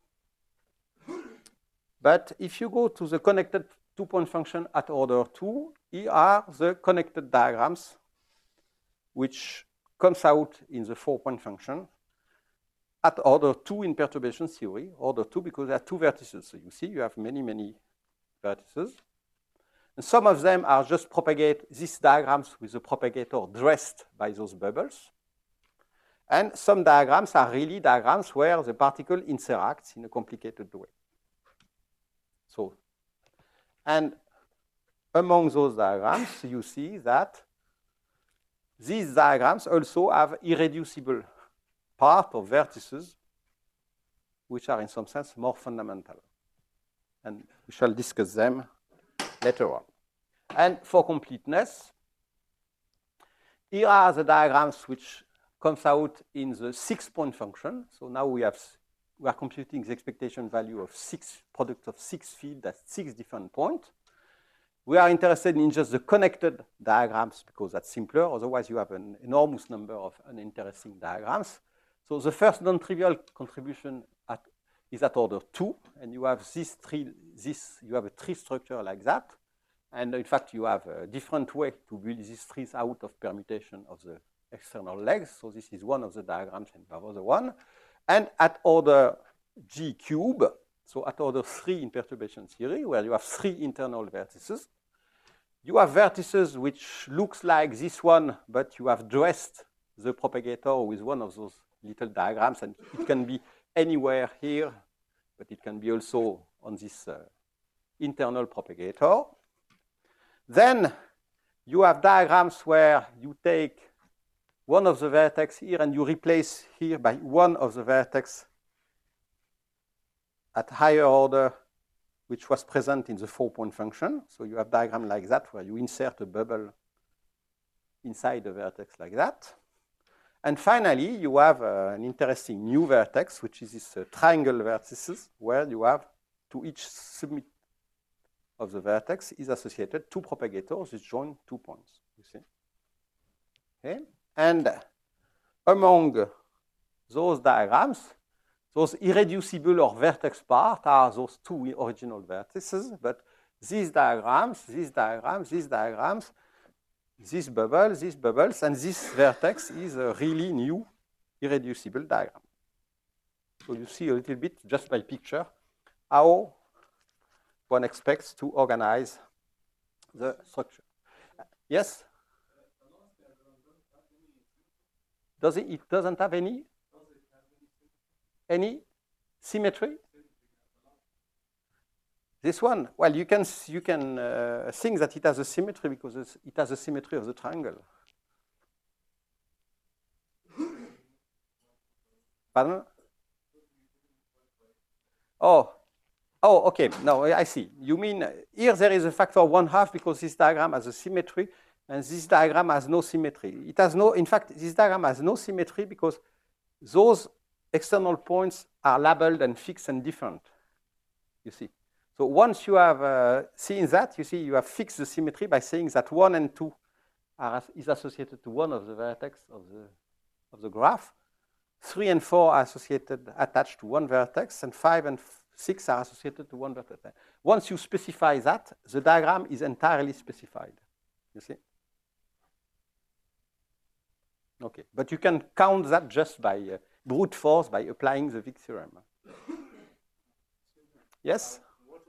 But if you go to the connected two-point function at order two, here are the connected diagrams which comes out in the four-point function at order two in perturbation theory, order two because there are two vertices. So you see you have many, many vertices. And some of them are just propagate, these diagrams with the propagator dressed by those bubbles. And some diagrams are really diagrams where the particle interacts in a complicated way. So, and among those diagrams, you see that these diagrams also have irreducible part of vertices, which are in some sense more fundamental. And we shall discuss them later on. And for completeness, here are the diagrams which comes out in the six-point function. So now we have we are computing the expectation value of six products of six fields at six different points. We are interested in just the connected diagrams because that's simpler. Otherwise, you have an enormous number of uninteresting diagrams. So the first non-trivial contribution at, is at order two, and you have this tree, this you have a tree structure like that. And in fact, you have a different way to build these trees out of permutation of the external legs. So this is one of the diagrams, and you have other one. And at order G cube, so at order three in perturbation theory, where you have three internal vertices, you have vertices which looks like this one, but you have dressed the propagator with one of those little diagrams, and it can be anywhere here, but it can be also on this uh, internal propagator. Then you have diagrams where you take one of the vertex here and you replace here by one of the vertex at higher order, which was present in the four-point function. So you have diagram like that where you insert a bubble inside the vertex like that. And finally, you have uh, an interesting new vertex, which is this uh, triangle vertices, where you have to each submit of the vertex is associated two propagators which join two points, you see. Okay? And among those diagrams, those irreducible or vertex part are those two original vertices, but these diagrams, these diagrams, these diagrams, this bubble, these bubbles, and this vertex is a really new irreducible diagram. So you see a little bit, just by picture, how one expects to organize the structure. Yes? Does it, it doesn't have any? Any symmetry? This one, well, you can, you can uh, think that it has a symmetry because it has a symmetry of the triangle. Pardon? Oh, oh, okay. No, I see. You mean uh, here there is a factor one half because this diagram has a symmetry, and this diagram has no symmetry. It has no, in fact, this diagram has no symmetry because those external points are labeled and fixed and different. You see. So once you have uh, seen that, you see you have fixed the symmetry by saying that one and two are, is associated to one of the vertex of the, of the graph. Three and four are associated, attached to one vertex, and five and six are associated to one vertex. Once you specify that, the diagram is entirely specified. You see? Okay, but you can count that just by uh, brute force by applying the Wick theorem. Yes?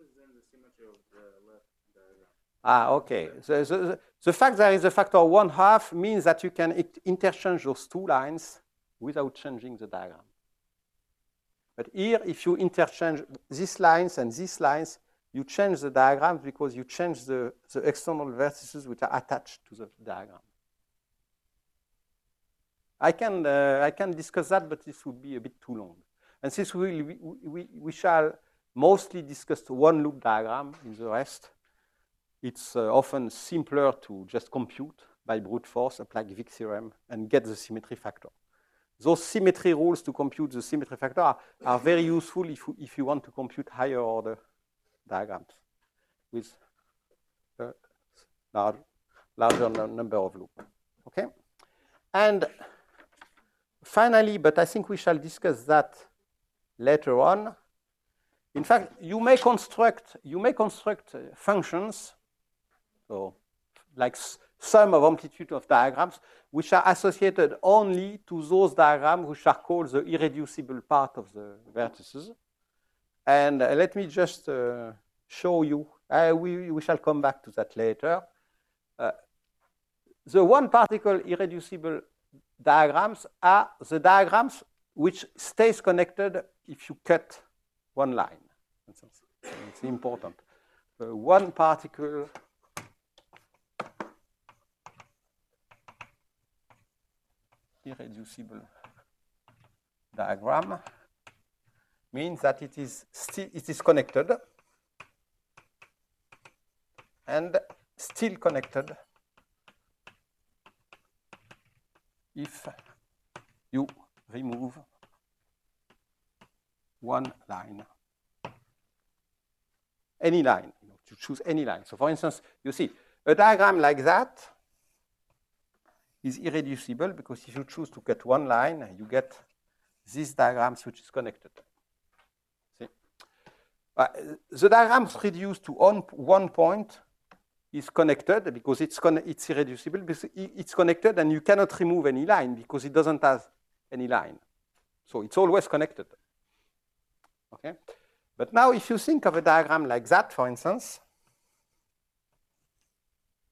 Ah, okay. The, the, the fact there is a factor one half means that you can interchange those two lines without changing the diagram. But here, if you interchange these lines and these lines, you change the diagrams because you change the, the external vertices which are attached to the diagram. I can, uh, I can discuss that, but this would be a bit too long. And since we, we, we, we shall mostly discuss one loop diagram in the rest, it's uh, often simpler to just compute by brute force, apply Wick theorem, and get the symmetry factor. Those symmetry rules to compute the symmetry factor are, are very useful if you, if you want to compute higher order diagrams with a large, larger number of loops. Okay? And finally, but I think we shall discuss that later on. In fact, you may construct, you may construct uh, functions, so like sum of amplitude of diagrams, which are associated only to those diagrams which are called the irreducible part of the vertices. And uh, let me just uh, show you, uh, we, we shall come back to that later. Uh, the one particle irreducible diagrams are the diagrams which stays connected if you cut one line. It's important. Uh, one particle irreducible diagram means that it is still it is connected and still connected if you remove one line. Any line, you know, to choose any line. So for instance, you see, a diagram like that is irreducible because if you choose to cut one line, you get this diagram which is connected. See? Uh, the diagrams reduced to on, one point is connected because it's, con it's irreducible, because it's connected and you cannot remove any line because it doesn't have any line. So it's always connected. Okay? But now if you think of a diagram like that, for instance,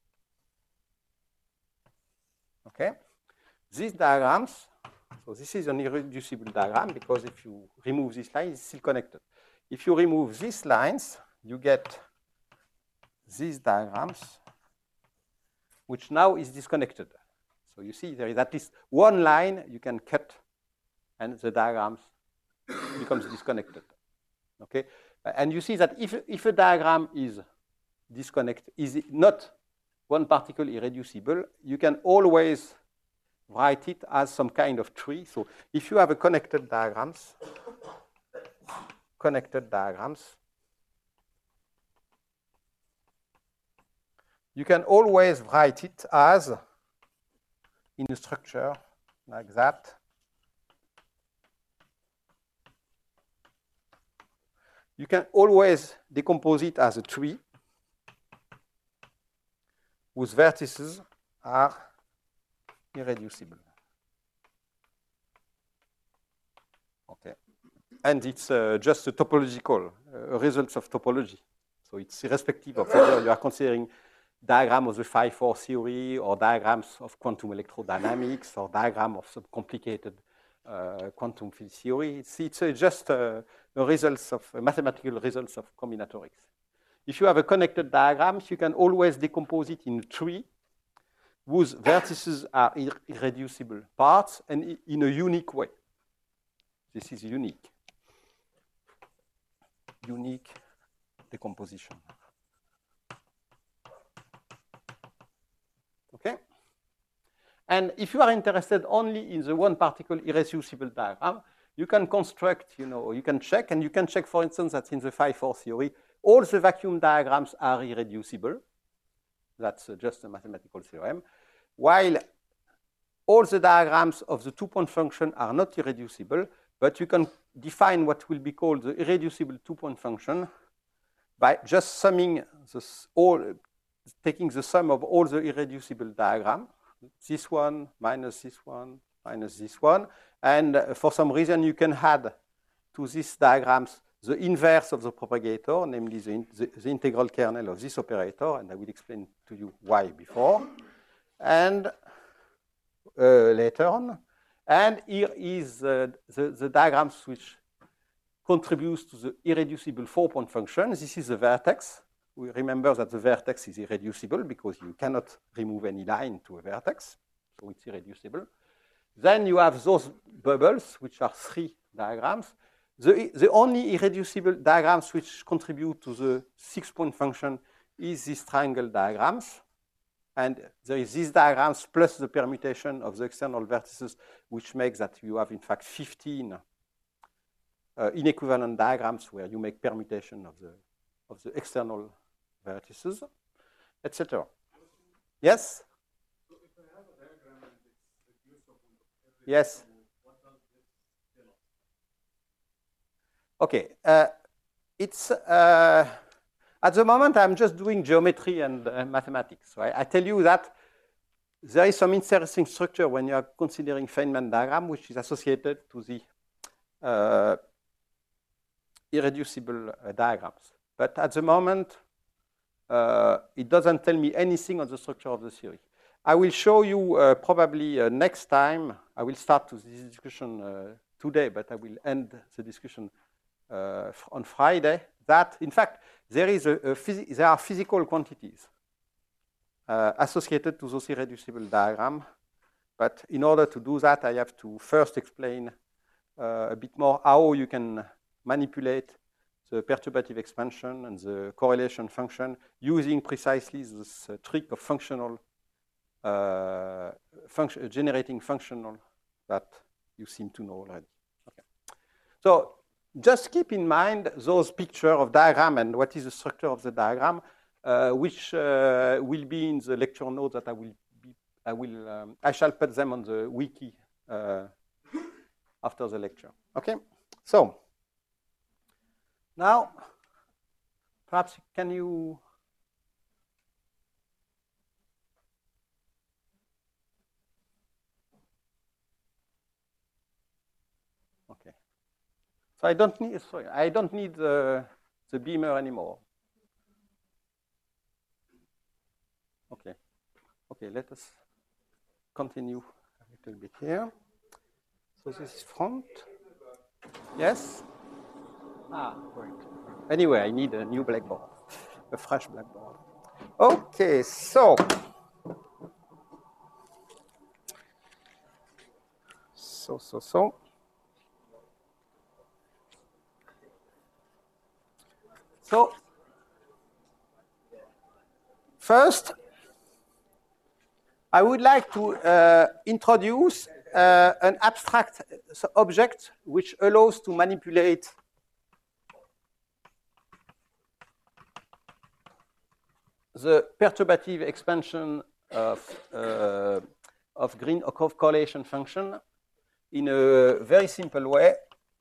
Okay? These diagrams, so this is an irreducible diagram because if you remove this line, it's still connected. If you remove these lines, you get these diagrams, which now is disconnected. So you see there is at least one line you can cut and the diagrams becomes disconnected. Okay? And you see that if, if a diagram is disconnected, is not one particle irreducible, you can always write it as some kind of tree. So if you have a connected diagrams, connected diagrams, you can always write it as in a structure like that. You can always decompose it as a tree whose vertices are irreducible. Okay. And it's uh, just a topological uh, results of topology. So it's irrespective of whether you are considering diagram of the phi four theory or diagrams of quantum electrodynamics or diagram of some complicated uh, quantum field theory. It's, it's uh, just uh, the results of uh, mathematical results of combinatorics. If you have a connected diagram, you can always decompose it in a tree whose vertices are ir irreducible parts and in a unique way. This is unique. Unique decomposition. Okay? And if you are interested only in the one particle irreducible diagram, you can construct, you know, you can check, and you can check, for instance, that in the phi four theory, all the vacuum diagrams are irreducible. That's uh, just a mathematical theorem. While all the diagrams of the two-point function are not irreducible, but you can define what will be called the irreducible two-point function by just summing this all, taking the sum of all the irreducible diagrams, this one minus this one minus this one, and uh, for some reason you can add to these diagrams the inverse of the propagator, namely the, in, the, the integral kernel of this operator, and I will explain to you why before, and uh, later on. And here is uh, the, the diagrams which contributes to the irreducible four-point function. This is the vertex. We remember that the vertex is irreducible because you cannot remove any line to a vertex, so it's irreducible. Then you have those bubbles, which are three diagrams. The, the only irreducible diagrams which contribute to the six-point function is these triangle diagrams. And there is these diagrams plus the permutation of the external vertices, which makes that you have, in fact, fifteen uh, inequivalent diagrams where you make permutation of the, of the external vertices, et cetera. Yes? So if I have a diagram and it's reduced of every Yes. what does this tell us? Okay. Uh, it's, uh, at the moment, I'm just doing geometry and uh, mathematics. So I, I tell you that there is some interesting structure when you are considering Feynman diagram, which is associated to the uh, irreducible uh, diagrams. But at the moment, uh, it doesn't tell me anything on the structure of the theory. I will show you uh, probably uh, next time. I will start this discussion uh, today, but I will end the discussion uh, on Friday. That, in fact, there, is a, a there are physical quantities uh, associated to those irreducible diagrams. But in order to do that, I have to first explain uh, a bit more how you can manipulate the perturbative expansion and the correlation function using precisely this uh, trick of functional, uh, function, generating functional that you seem to know already. Okay. So just keep in mind those pictures of diagram and what is the structure of the diagram, uh, which uh, will be in the lecture notes that I will be, I will, um, I shall put them on the wiki uh, after the lecture. Okay. So now, perhaps can you okay. So I don't need sorry, I don't need the, the beamer anymore. Okay. Okay, let us continue a little bit here. So this is front. Yes? Ah, great. Anyway, I need a new blackboard, a fresh blackboard. Okay, so. So, so, so. So, first, I would like to uh, introduce uh, an abstract object which allows to manipulate the perturbative expansion of, uh, of green of correlation function in a very simple way,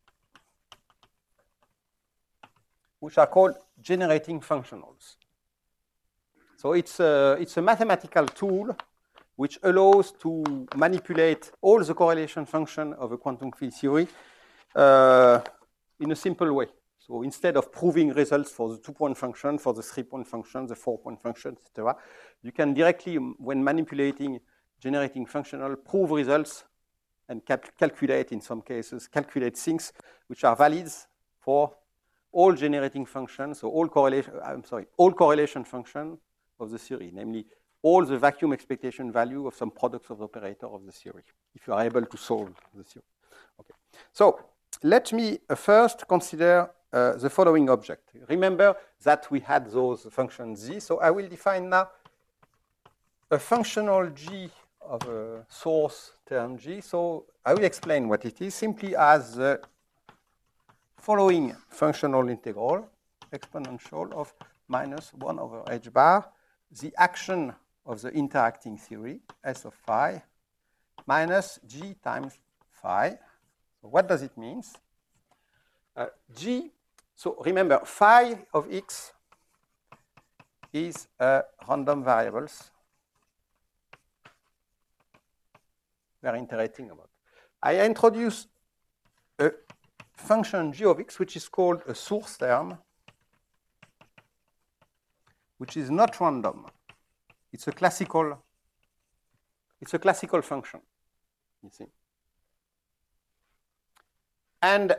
which are called generating functionals. So it's a, it's a mathematical tool which allows to manipulate all the correlation function of a quantum field theory uh, in a simple way. So instead of proving results for the two-point function, for the three-point function, the four-point function, et cetera, you can directly, when manipulating generating functional, prove results and cal calculate, in some cases, calculate things which are valid for all generating functions, so all correlation, I'm sorry, all correlation function of the theory, namely all the vacuum expectation value of some products of the operator of the theory, if you are able to solve the theory. Okay. So let me uh, first consider uh, the following object. Remember that we had those functions z, so I will define now a functional g of a source term g. So I will explain what it is simply as the following functional integral, exponential of minus one over h bar, the action of the interacting theory, S of phi, minus g times phi. So what does it mean? Uh, g, so remember, phi of x is a random variables. Very interesting about. I introduce a function g of x, which is called a source term, which is not random. It's a classical, it's a classical function, you see. And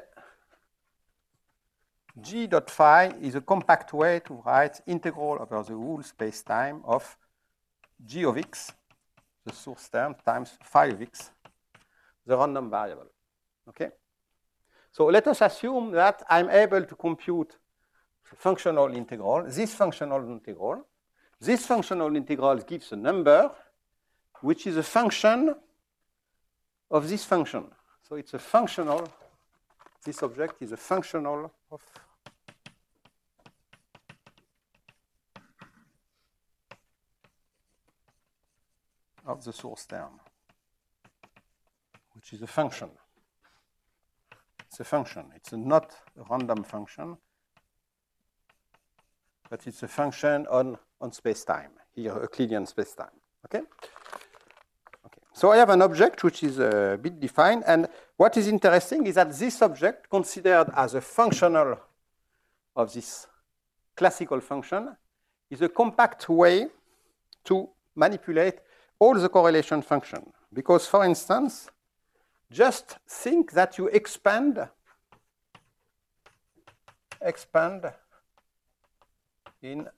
g dot phi is a compact way to write integral over the whole space-time of g of x, the source term, times phi of x, the random variable. Okay? So let us assume that I'm able to compute functional integral, this functional integral. This functional integral gives a number which is a function of this function. So it's a functional, this object is a functional of of the source term, which is a function. It's a function. It's a not a random function, but it's a function on, on space-time, here Euclidean space-time, okay? Okay, so I have an object which is a bit defined, and what is interesting is that this object, considered as a functional of this classical function, is a compact way to manipulate all the correlation function. Because, for instance, just think that you expand, expand in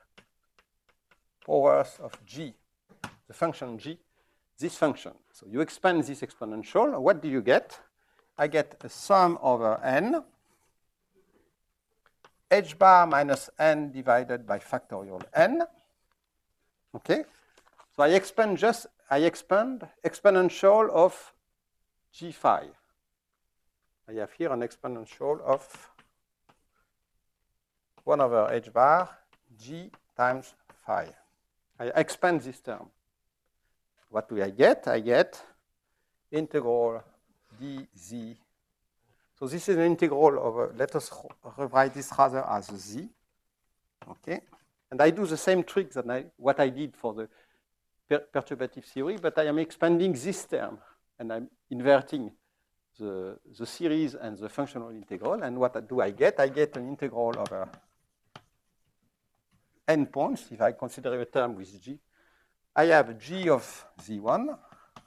powers of g, the function g, this function. So you expand this exponential. What do you get? I get a sum over n, h bar minus n divided by factorial n. Okay? So I expand just, I expand exponential of g phi. I have here an exponential of one over h bar g times phi. I expand this term. What do I get? I get integral dz. So this is an integral of, let us rewrite this rather as z. Okay? And I do the same trick that I, what I did for the per perturbative theory, but I am expanding this term, and I'm inverting the, the series and the functional integral. And what do I get? I get an integral over n points, if I consider a term with g. I have g of z one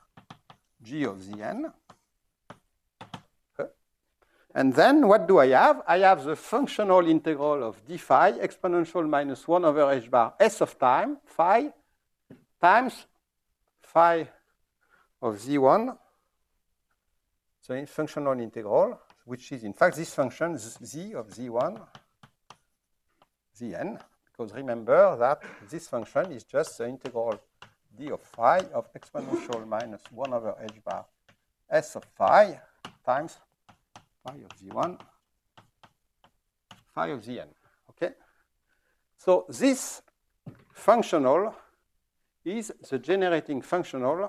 G of Zn. Okay. And then what do I have? I have the functional integral of d phi exponential minus one over h bar s of time, phi, times phi of z one, so a functional integral, which is in fact this function z of z one, zn, because remember that this function is just the integral d of phi of exponential minus one over h bar s of phi times phi of z one, phi of zn. Okay? So this functional is the generating functional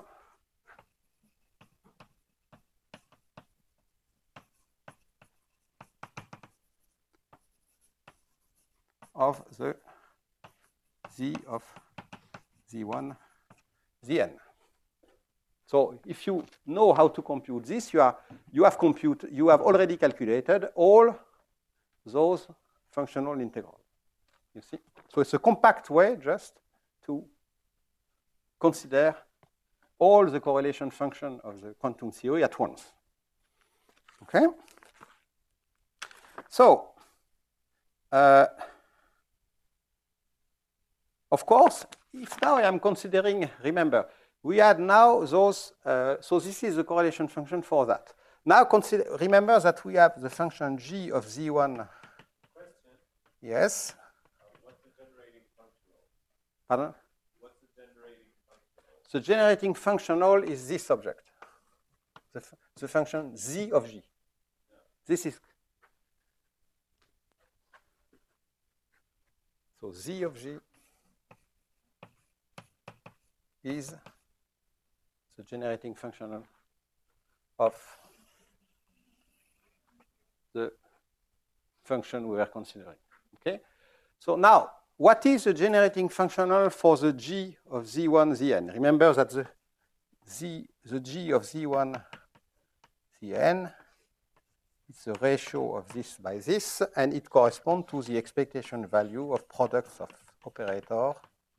of the z of z one, zn. So if you know how to compute this, you, are, you, have compute, you have already calculated all those functional integrals. You see? So it's a compact way just to consider all the correlation function of the quantum theory at once. Okay? So, uh, of course, if now I am considering, remember, we had now those, uh, so this is the correlation function for that. Now consider, remember that we have the function g of z one. Question. Yes? Uh, what's the generating functional? Pardon? What's the generating functional? The generating functional is this object, the, the function z of g. Yeah. This is, so z of g is the generating functional of the function we are considering. Okay? So now, what is the generating functional for the g of z one, zn? Remember that the z, the g of z one, zn is the ratio of this by this, and it corresponds to the expectation value of products of operator.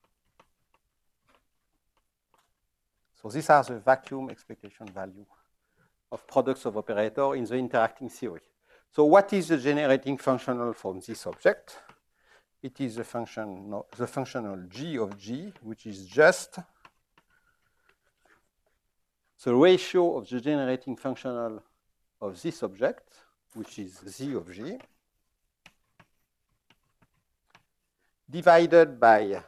So these are the vacuum expectation value of products of operator in the interacting theory. So what is the generating functional from this object? It is the function, no, the functional g of g, which is just the ratio of the generating functional of this object, which is z of g, divided by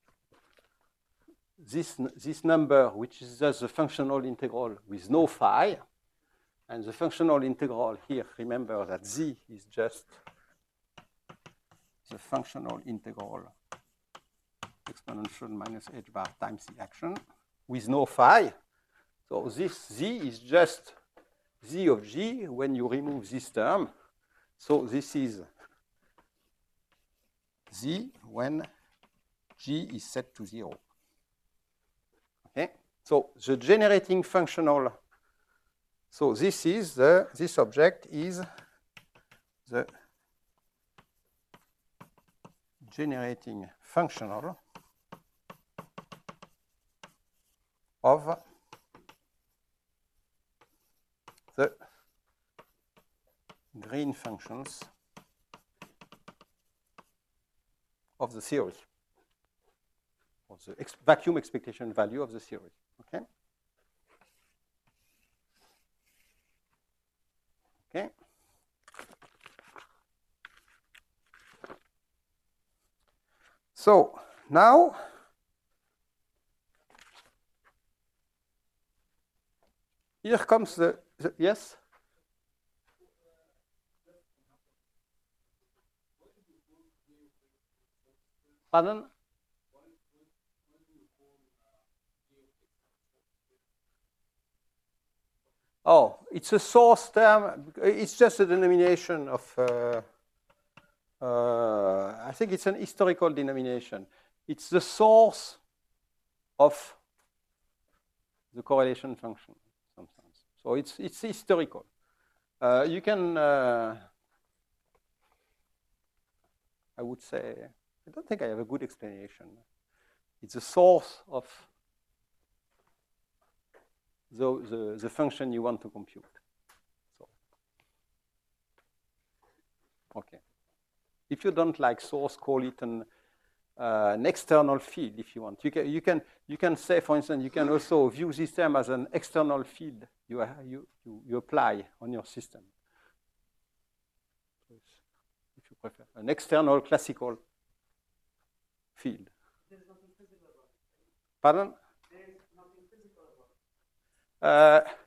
This, this number, which is just the functional integral with no phi, and the functional integral here, remember that z is just the functional integral exponential minus h bar times the action with no phi. So this z is just z of g when you remove this term. So this is z when g is set to zero. Okay, so the generating functional, so this is the, this object is the generating functional of the green functions of the theory, of the ex vacuum expectation value of the theory. Okay? Okay? So now here comes the, the yes? Pardon? Oh, it's a source term. It's just a denomination of, uh, uh, I think it's an historical denomination. It's the source of the correlation function sometimes. So it's, it's historical. Uh, you can, uh, I would say, I don't think I have a good explanation. It's a source of the, the, the function you want to compute. So, okay. If you don't like source, call it an, uh, an external field if you want. You can, you, can, you can say, for instance, you can also view this term as an external field you, you, you, you apply on your system. If you prefer, an external classical field. There's nothing physical about it. Pardon? There's nothing physical about it. Uh,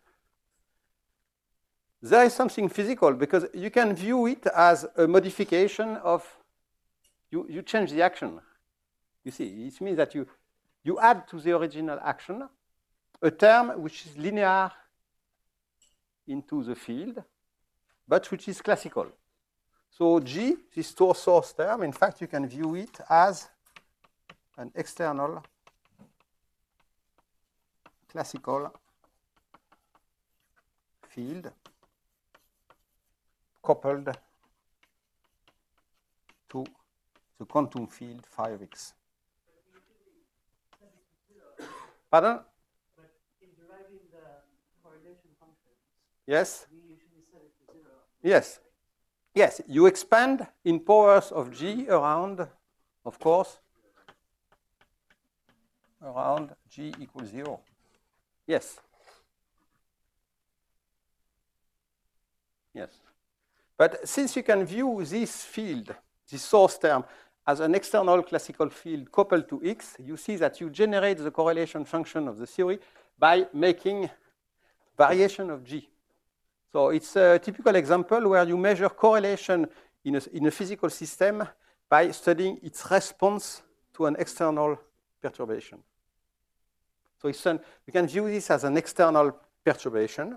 there is something physical because you can view it as a modification of, you, you change the action. You see, it means that you, you add to the original action a term which is linear into the field, but which is classical. So G, this source term, in fact, you can view it as an external classical field coupled to the quantum field phi of x. Pardon? But in deriving the correlation function, Yes? we usually set it to zero. Yes. Yes, you expand in powers of G around, of course, around G equals zero. Yes. Yes. But since you can view this field, this source term, as an external classical field coupled to X, you see that you generate the correlation function of the theory by making variation of G. So it's a typical example where you measure correlation in a, in a physical system by studying its response to an external perturbation. So it's an, you can view this as an external perturbation.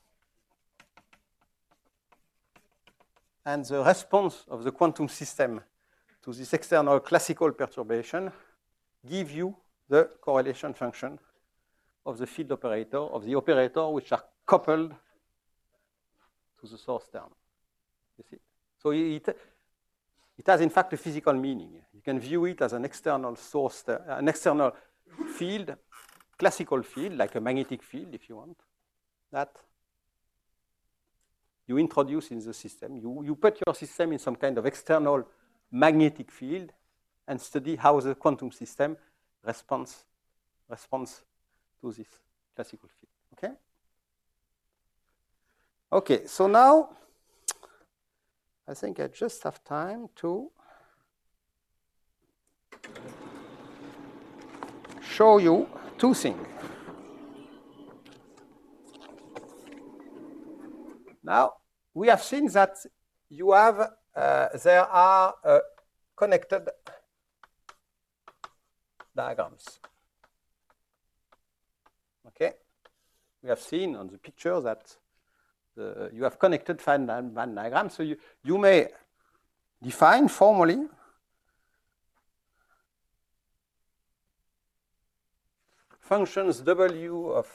And the response of the quantum system to this external classical perturbation give you the correlation function of the field operator, of the operator which are coupled to the source term. You see? So it, it has in fact a physical meaning. You can view it as an external source, ter an external field, classical field, like a magnetic field if you want, that you introduce in the system. You, you put your system in some kind of external magnetic field and study how the quantum system responds, responds to this classical field. Okay? Okay, so now I think I just have time to show you two things. Now, we have seen that you have, uh, there are uh, connected diagrams. Okay? We have seen on the picture that the, you have connected Venn diagrams. So you, you may define formally functions W of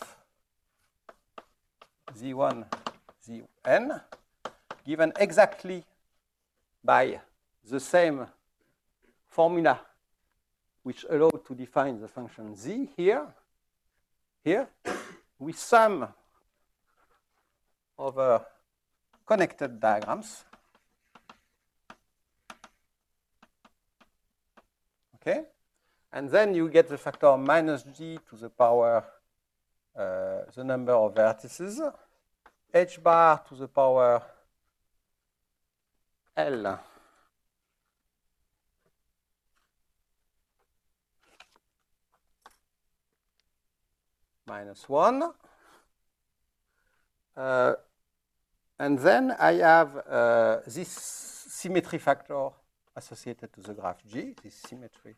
Z one, Z n given exactly by the same formula which allow to define the function Z here. Here, we sum over connected diagrams. Okay? And then you get the factor minus G to the power, uh, the number of vertices, H bar to the power L minus one. Uh, and then I have uh, this symmetry factor associated to the graph G, this symmetry,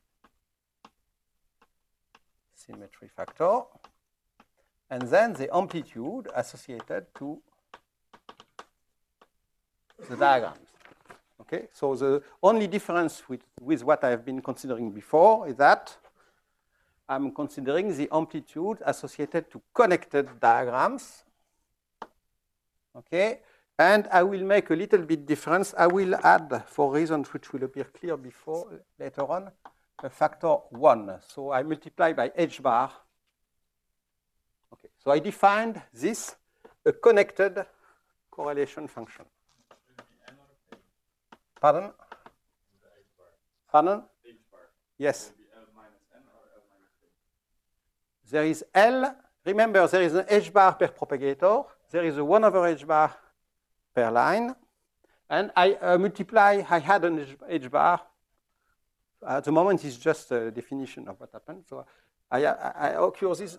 symmetry factor, and then the amplitude associated to the diagrams. Okay, so the only difference with, with what I've been considering before is that I'm considering the amplitude associated to connected diagrams. Okay, and I will make a little bit difference. I will add, for reasons which will appear clear before later on, a factor one. So I multiply by H bar. Okay, So I defined this a connected correlation function. Pardon? Pardon? Yes. There is L. Remember, there is an H bar per propagator. There is a one over H bar per line. And I uh, multiply, I had an H, H bar. At the moment, it's just a definition of what happened. So I, I, I occur this.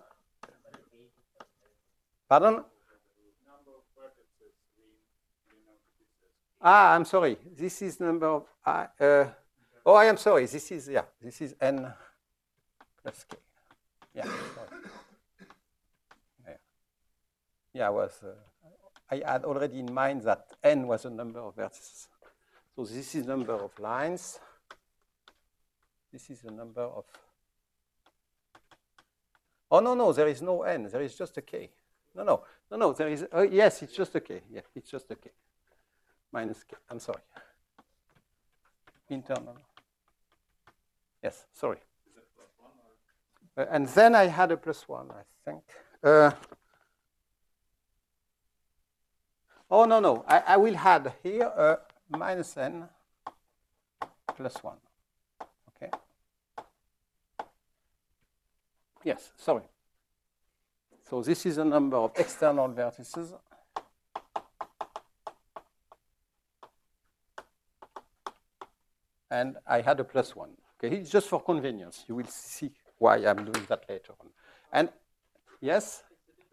Pardon? Ah, I'm sorry. This is number of. Uh, uh, oh, I am sorry. This is, yeah, this is N plus K. Yeah, sorry. Yeah, yeah I was. Uh, I had already in mind that N was a number of vertices. So this is number of lines. This is the number of. Oh, no, no, there is no N. There is just a K. No, no, no, no, there is. Uh, yes, it's just a K. Yeah, it's just a K. Minus K. I'm sorry. Internal. Yes, sorry. Uh, and then I had a plus one, I think. Uh, oh, no, no. I, I will add here a minus N plus one. Okay. Yes, sorry. So this is a number of external vertices. And I had a plus one. Okay, it's just for convenience. You will see why I'm doing that later on. And yes?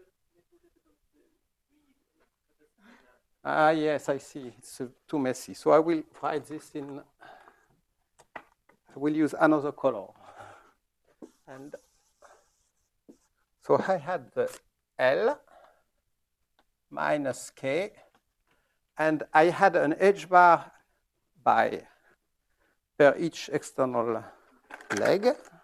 Ah, yes, I see. It's uh, too messy. So I will write this in. I will use another color. And so I had the L minus K, and I had an H bar by per each external leg.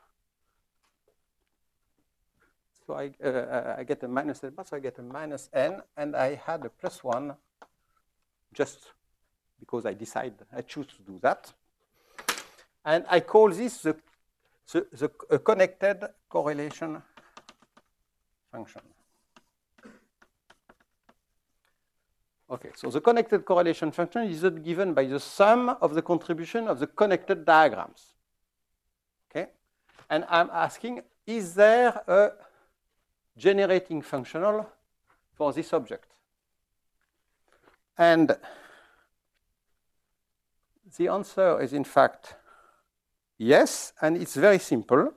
So I, uh, I get a minus L bar, so I get a minus N, and I had a plus one just because I decide, I choose to do that. And I call this the, the, the a connected correlation function. Okay, so the connected correlation function is given by the sum of the contribution of the connected diagrams. Okay, and I'm asking, is there a generating functional for this object? And the answer is in fact yes, and it's very simple.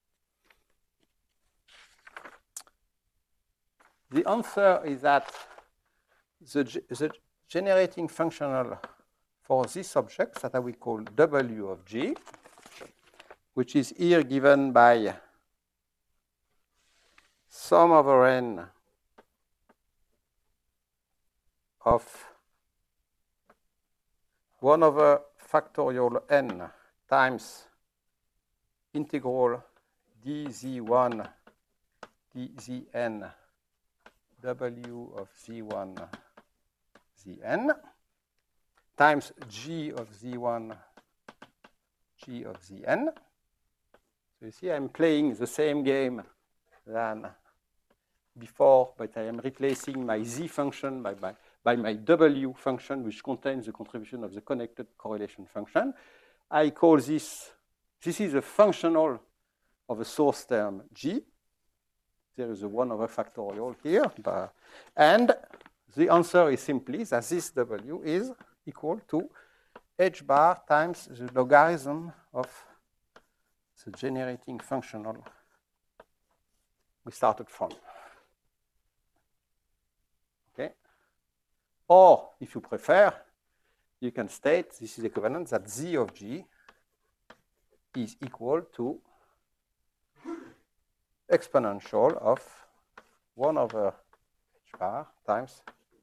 The answer is that the, the generating functional for this object that I will call W of G, which is here given by sum over n of one over factorial n times integral d z one dzn W of z one zn times g of z one g of zn. So you see I'm playing the same game than before, but I am replacing my z function by, by, by my w function, which contains the contribution of the connected correlation function. I call this, this is a functional of a source term g. There is a one over factorial here. But, and the answer is simply that this w is equal to h bar times the logarithm of the generating functional we started from. Okay? Or, if you prefer, you can state this is equivalent that z of g is equal to exponential of one over h bar times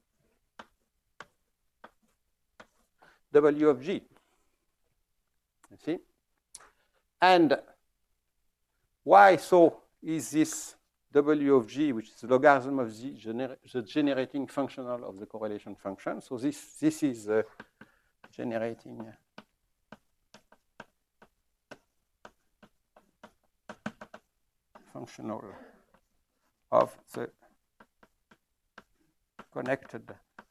w of g. You see? And why so is this w of g, which is the logarithm of the, gener the generating functional of the correlation function? So this, this is the generating functional of the connected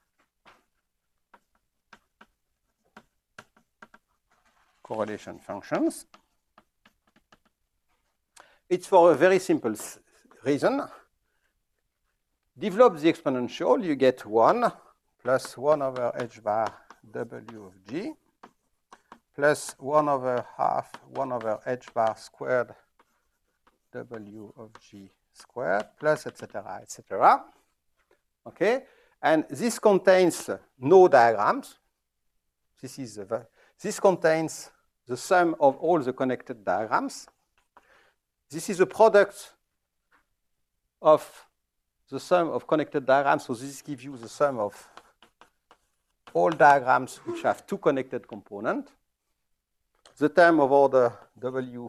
correlation functions. It's for a very simple reason. Develop the exponential, you get one plus one over h bar w of g plus one over half one over h bar squared w of g squared plus et cetera et cetera. Okay, and this contains no diagrams. This is the, this contains the sum of all the connected diagrams. This is a product of the sum of connected diagrams, so this gives you the sum of all diagrams which have two connected components. The term of order W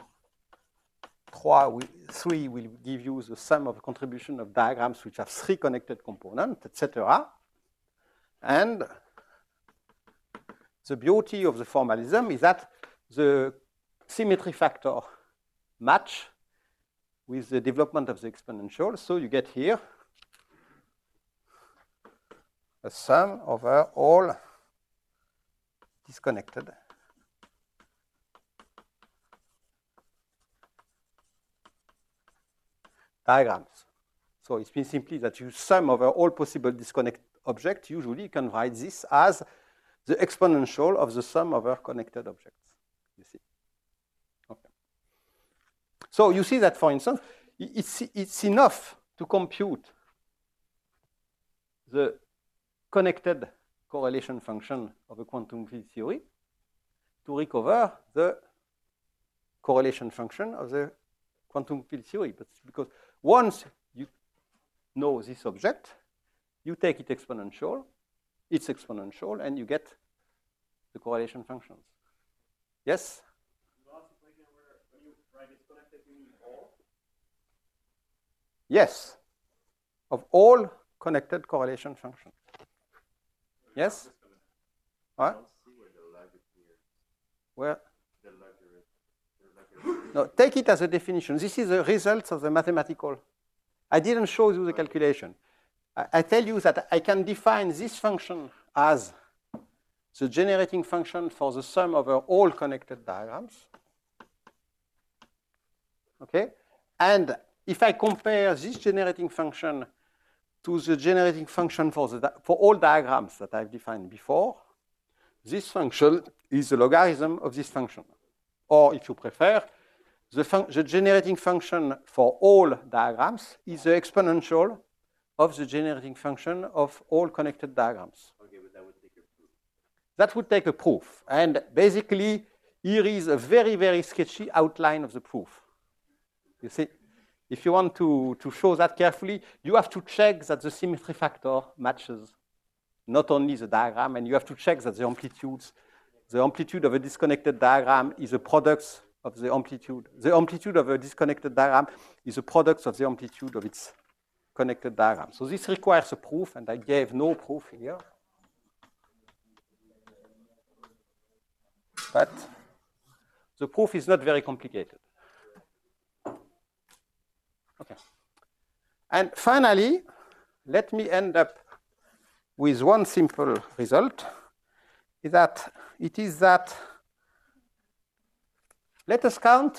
three will give you the sum of contribution of diagrams which have three connected components, et cetera. And the beauty of the formalism is that the symmetry factor match with the development of the exponential. So you get here a sum over all disconnected diagrams. So it means simply that you sum over all possible disconnected objects. Usually you can write this as the exponential of the sum over connected objects. You see? Okay. So you see that, for instance, it's, it's enough to compute the connected correlation function of a quantum field theory to recover the correlation function of the quantum field theory. But because once you know this object, you take it exponential, it's exponential, and you get the correlation functions. Yes? You also played in where when you write it's connected, you mean all? Yes. Of all connected correlation functions. Yes? What? Where? No, take it as a definition. This is the result of the mathematical. I didn't show you the calculation. I, I tell you that I can define this function as the generating function for the sum over all connected diagrams. Okay? And if I compare this generating function to the generating function for, the, for all diagrams that I've defined before, this function is the logarithm of this function. Or if you prefer, the, the generating function for all diagrams is the exponential of the generating function of all connected diagrams. Okay, but that would take a proof. That would take a proof. And basically, here is a very, very sketchy outline of the proof. You see? If you want to, to show that carefully, you have to check that the symmetry factor matches not only the diagram, and you have to check that the amplitudes, the amplitude of a disconnected diagram is a product of the amplitude. The amplitude of a disconnected diagram is a product of the amplitude of its connected diagram. So this requires a proof, and I gave no proof here. But the proof is not very complicated. Okay. And finally, let me end up with one simple result, is that it is that, let us count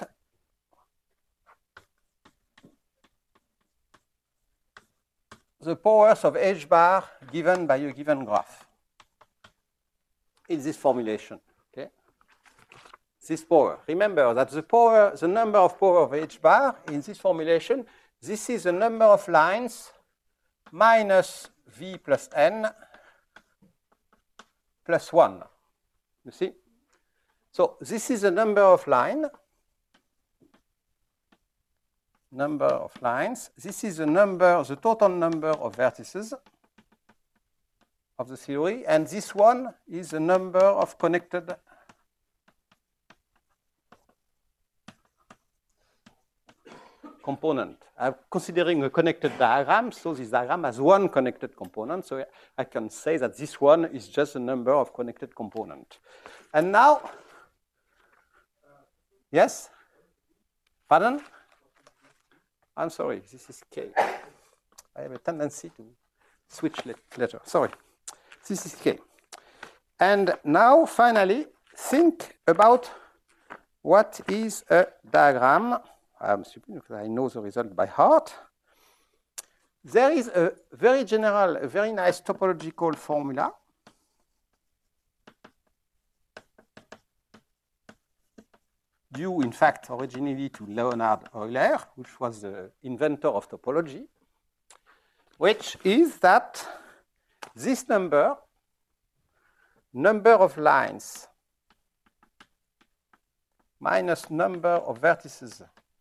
the powers of h bar given by a given graph in this formulation. Okay? This power. Remember that the power, the number of power of h bar in this formulation, this is the number of lines minus v plus n plus one. You see? So this is the number of line, number of lines. This is the number, the total number of vertices of the theory, and this one is the number of connected component. I'm considering a connected diagram, so this diagram has one connected component, so I can say that this one is just the number of connected components. And now, yes? Pardon? I'm sorry, this is K. I have a tendency to switch letter. Sorry. This is K. And now, finally, think about what is a diagram. I'm stupid because I know the result by heart. There is a very general, a very nice topological formula. Due, in fact, originally to Leonhard Euler, which was the inventor of topology, which is that this number, number of lines minus number of vertices,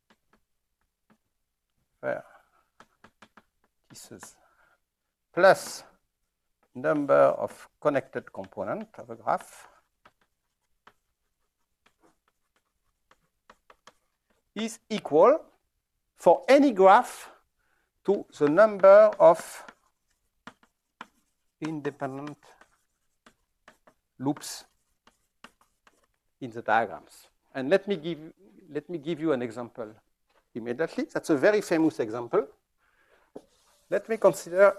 vertices plus number of connected components of a graph is equal for any graph to the number of independent loops in the diagrams. And let me give, let me give you an example immediately. That's a very famous example. Let me consider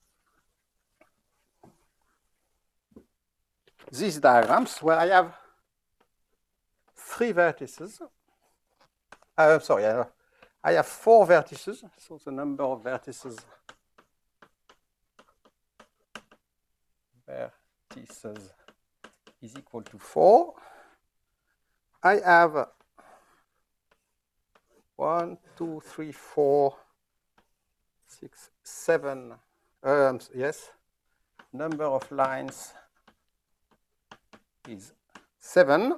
these diagrams where I have three vertices. Uh, sorry, I have, I have four vertices, so the number of vertices vertices is equal to four. I have one, two, three, four, six, seven, um, yes, number of lines is seven.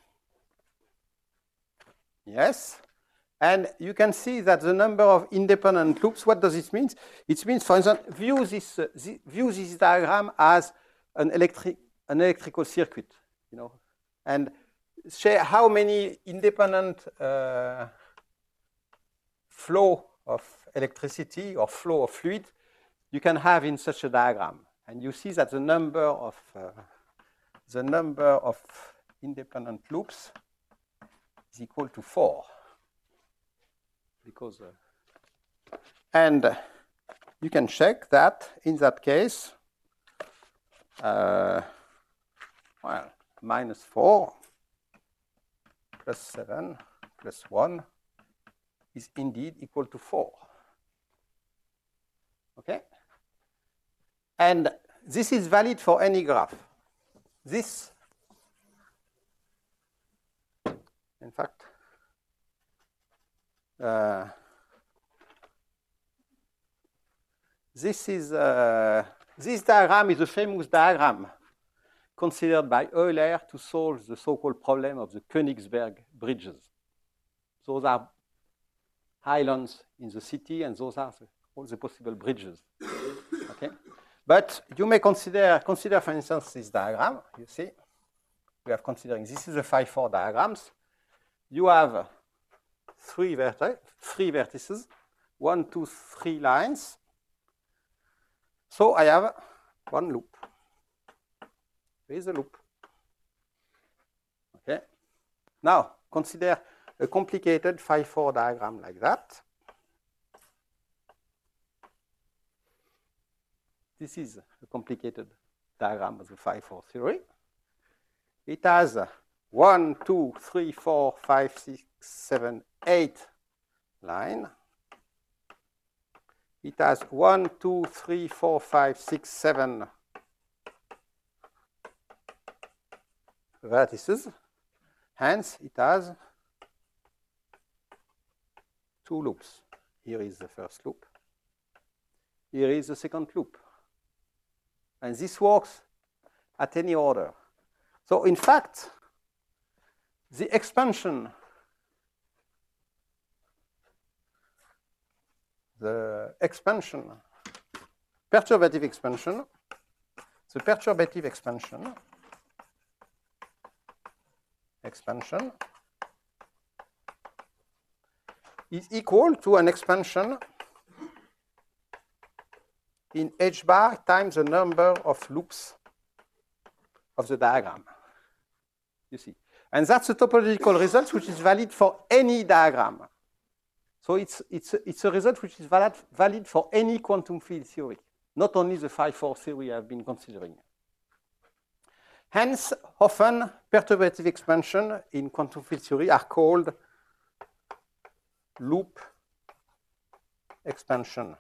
Yes. And you can see that the number of independent loops, what does it mean? It means, for instance, view this, uh, the, view this diagram as an, electric, an electrical circuit, you know, and share how many independent uh, flow of electricity or flow of fluid you can have in such a diagram. And you see that the number of, uh, the number of independent loops is equal to four. Because, uh, and uh, you can check that in that case, uh, well, minus four plus seven plus one is indeed equal to four. Okay? And this is valid for any graph. This, in fact, Uh, this is uh, this diagram is a famous diagram considered by Euler to solve the so-called problem of the Königsberg bridges. Those are islands in the city, and those are the, all the possible bridges. Okay, but you may consider consider, for instance, this diagram. You see, we are considering this is a five four diagrams. You have Three, verti three vertices, one, two, three lines. So I have one loop. There is a loop. Okay. Now consider a complicated five four diagram like that. This is a complicated diagram of the five four theory. It has one, two, three, four, five, six, seven, eight line. It has one, two, three, four, five, six, seven vertices. Hence, it has two loops. Here is the first loop. Here is the second loop. And this works at any order. So, in fact, the expansion, the expansion, perturbative expansion, the perturbative expansion, expansion is equal to an expansion in h bar times the number of loops of the diagram. You see. And that's a topological result which is valid for any diagram. So it's, it's, a, it's a result which is valid, valid for any quantum field theory. not only the five four theory I've been considering. Hence, often perturbative expansion in quantum field theory are called loop expansion.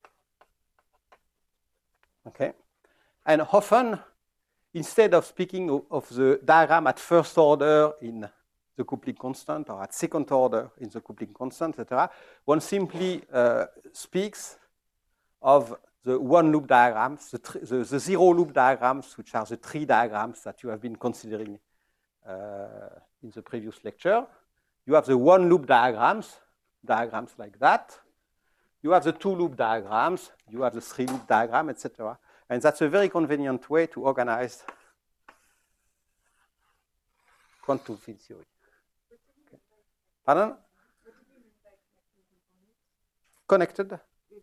Okay? And often, instead of speaking of, of the diagram at first order in the coupling constant or at second order in the coupling constant, et cetera, one simply uh, speaks of the one loop diagrams, the, the, the zero loop diagrams, which are the tree diagrams that you have been considering uh, in the previous lecture. You have the one loop diagrams, diagrams like that. You have the two loop diagrams, you have the three loop diagram, et cetera. And that's a very convenient way to organize quantum field theory. Okay. Pardon? Connected?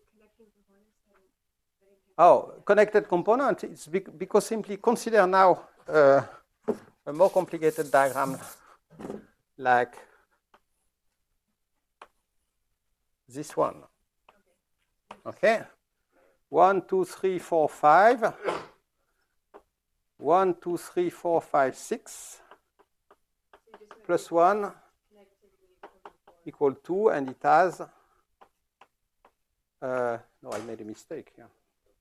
Oh, connected component, it's because simply consider now uh, a more complicated diagram like this one. Okay? One, two, three, four, five. One, two, three, four, five, six. Plus one equal two, and it has, uh, no, I made a mistake here.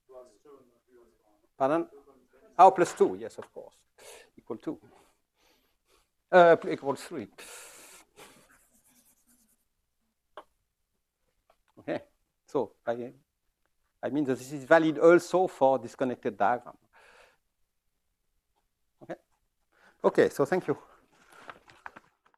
Pardon? Oh, plus two, yes, of course. Equal two. Uh, equal three. Okay, so I, I mean that this is valid also for disconnected diagram. Okay, okay, so thank you.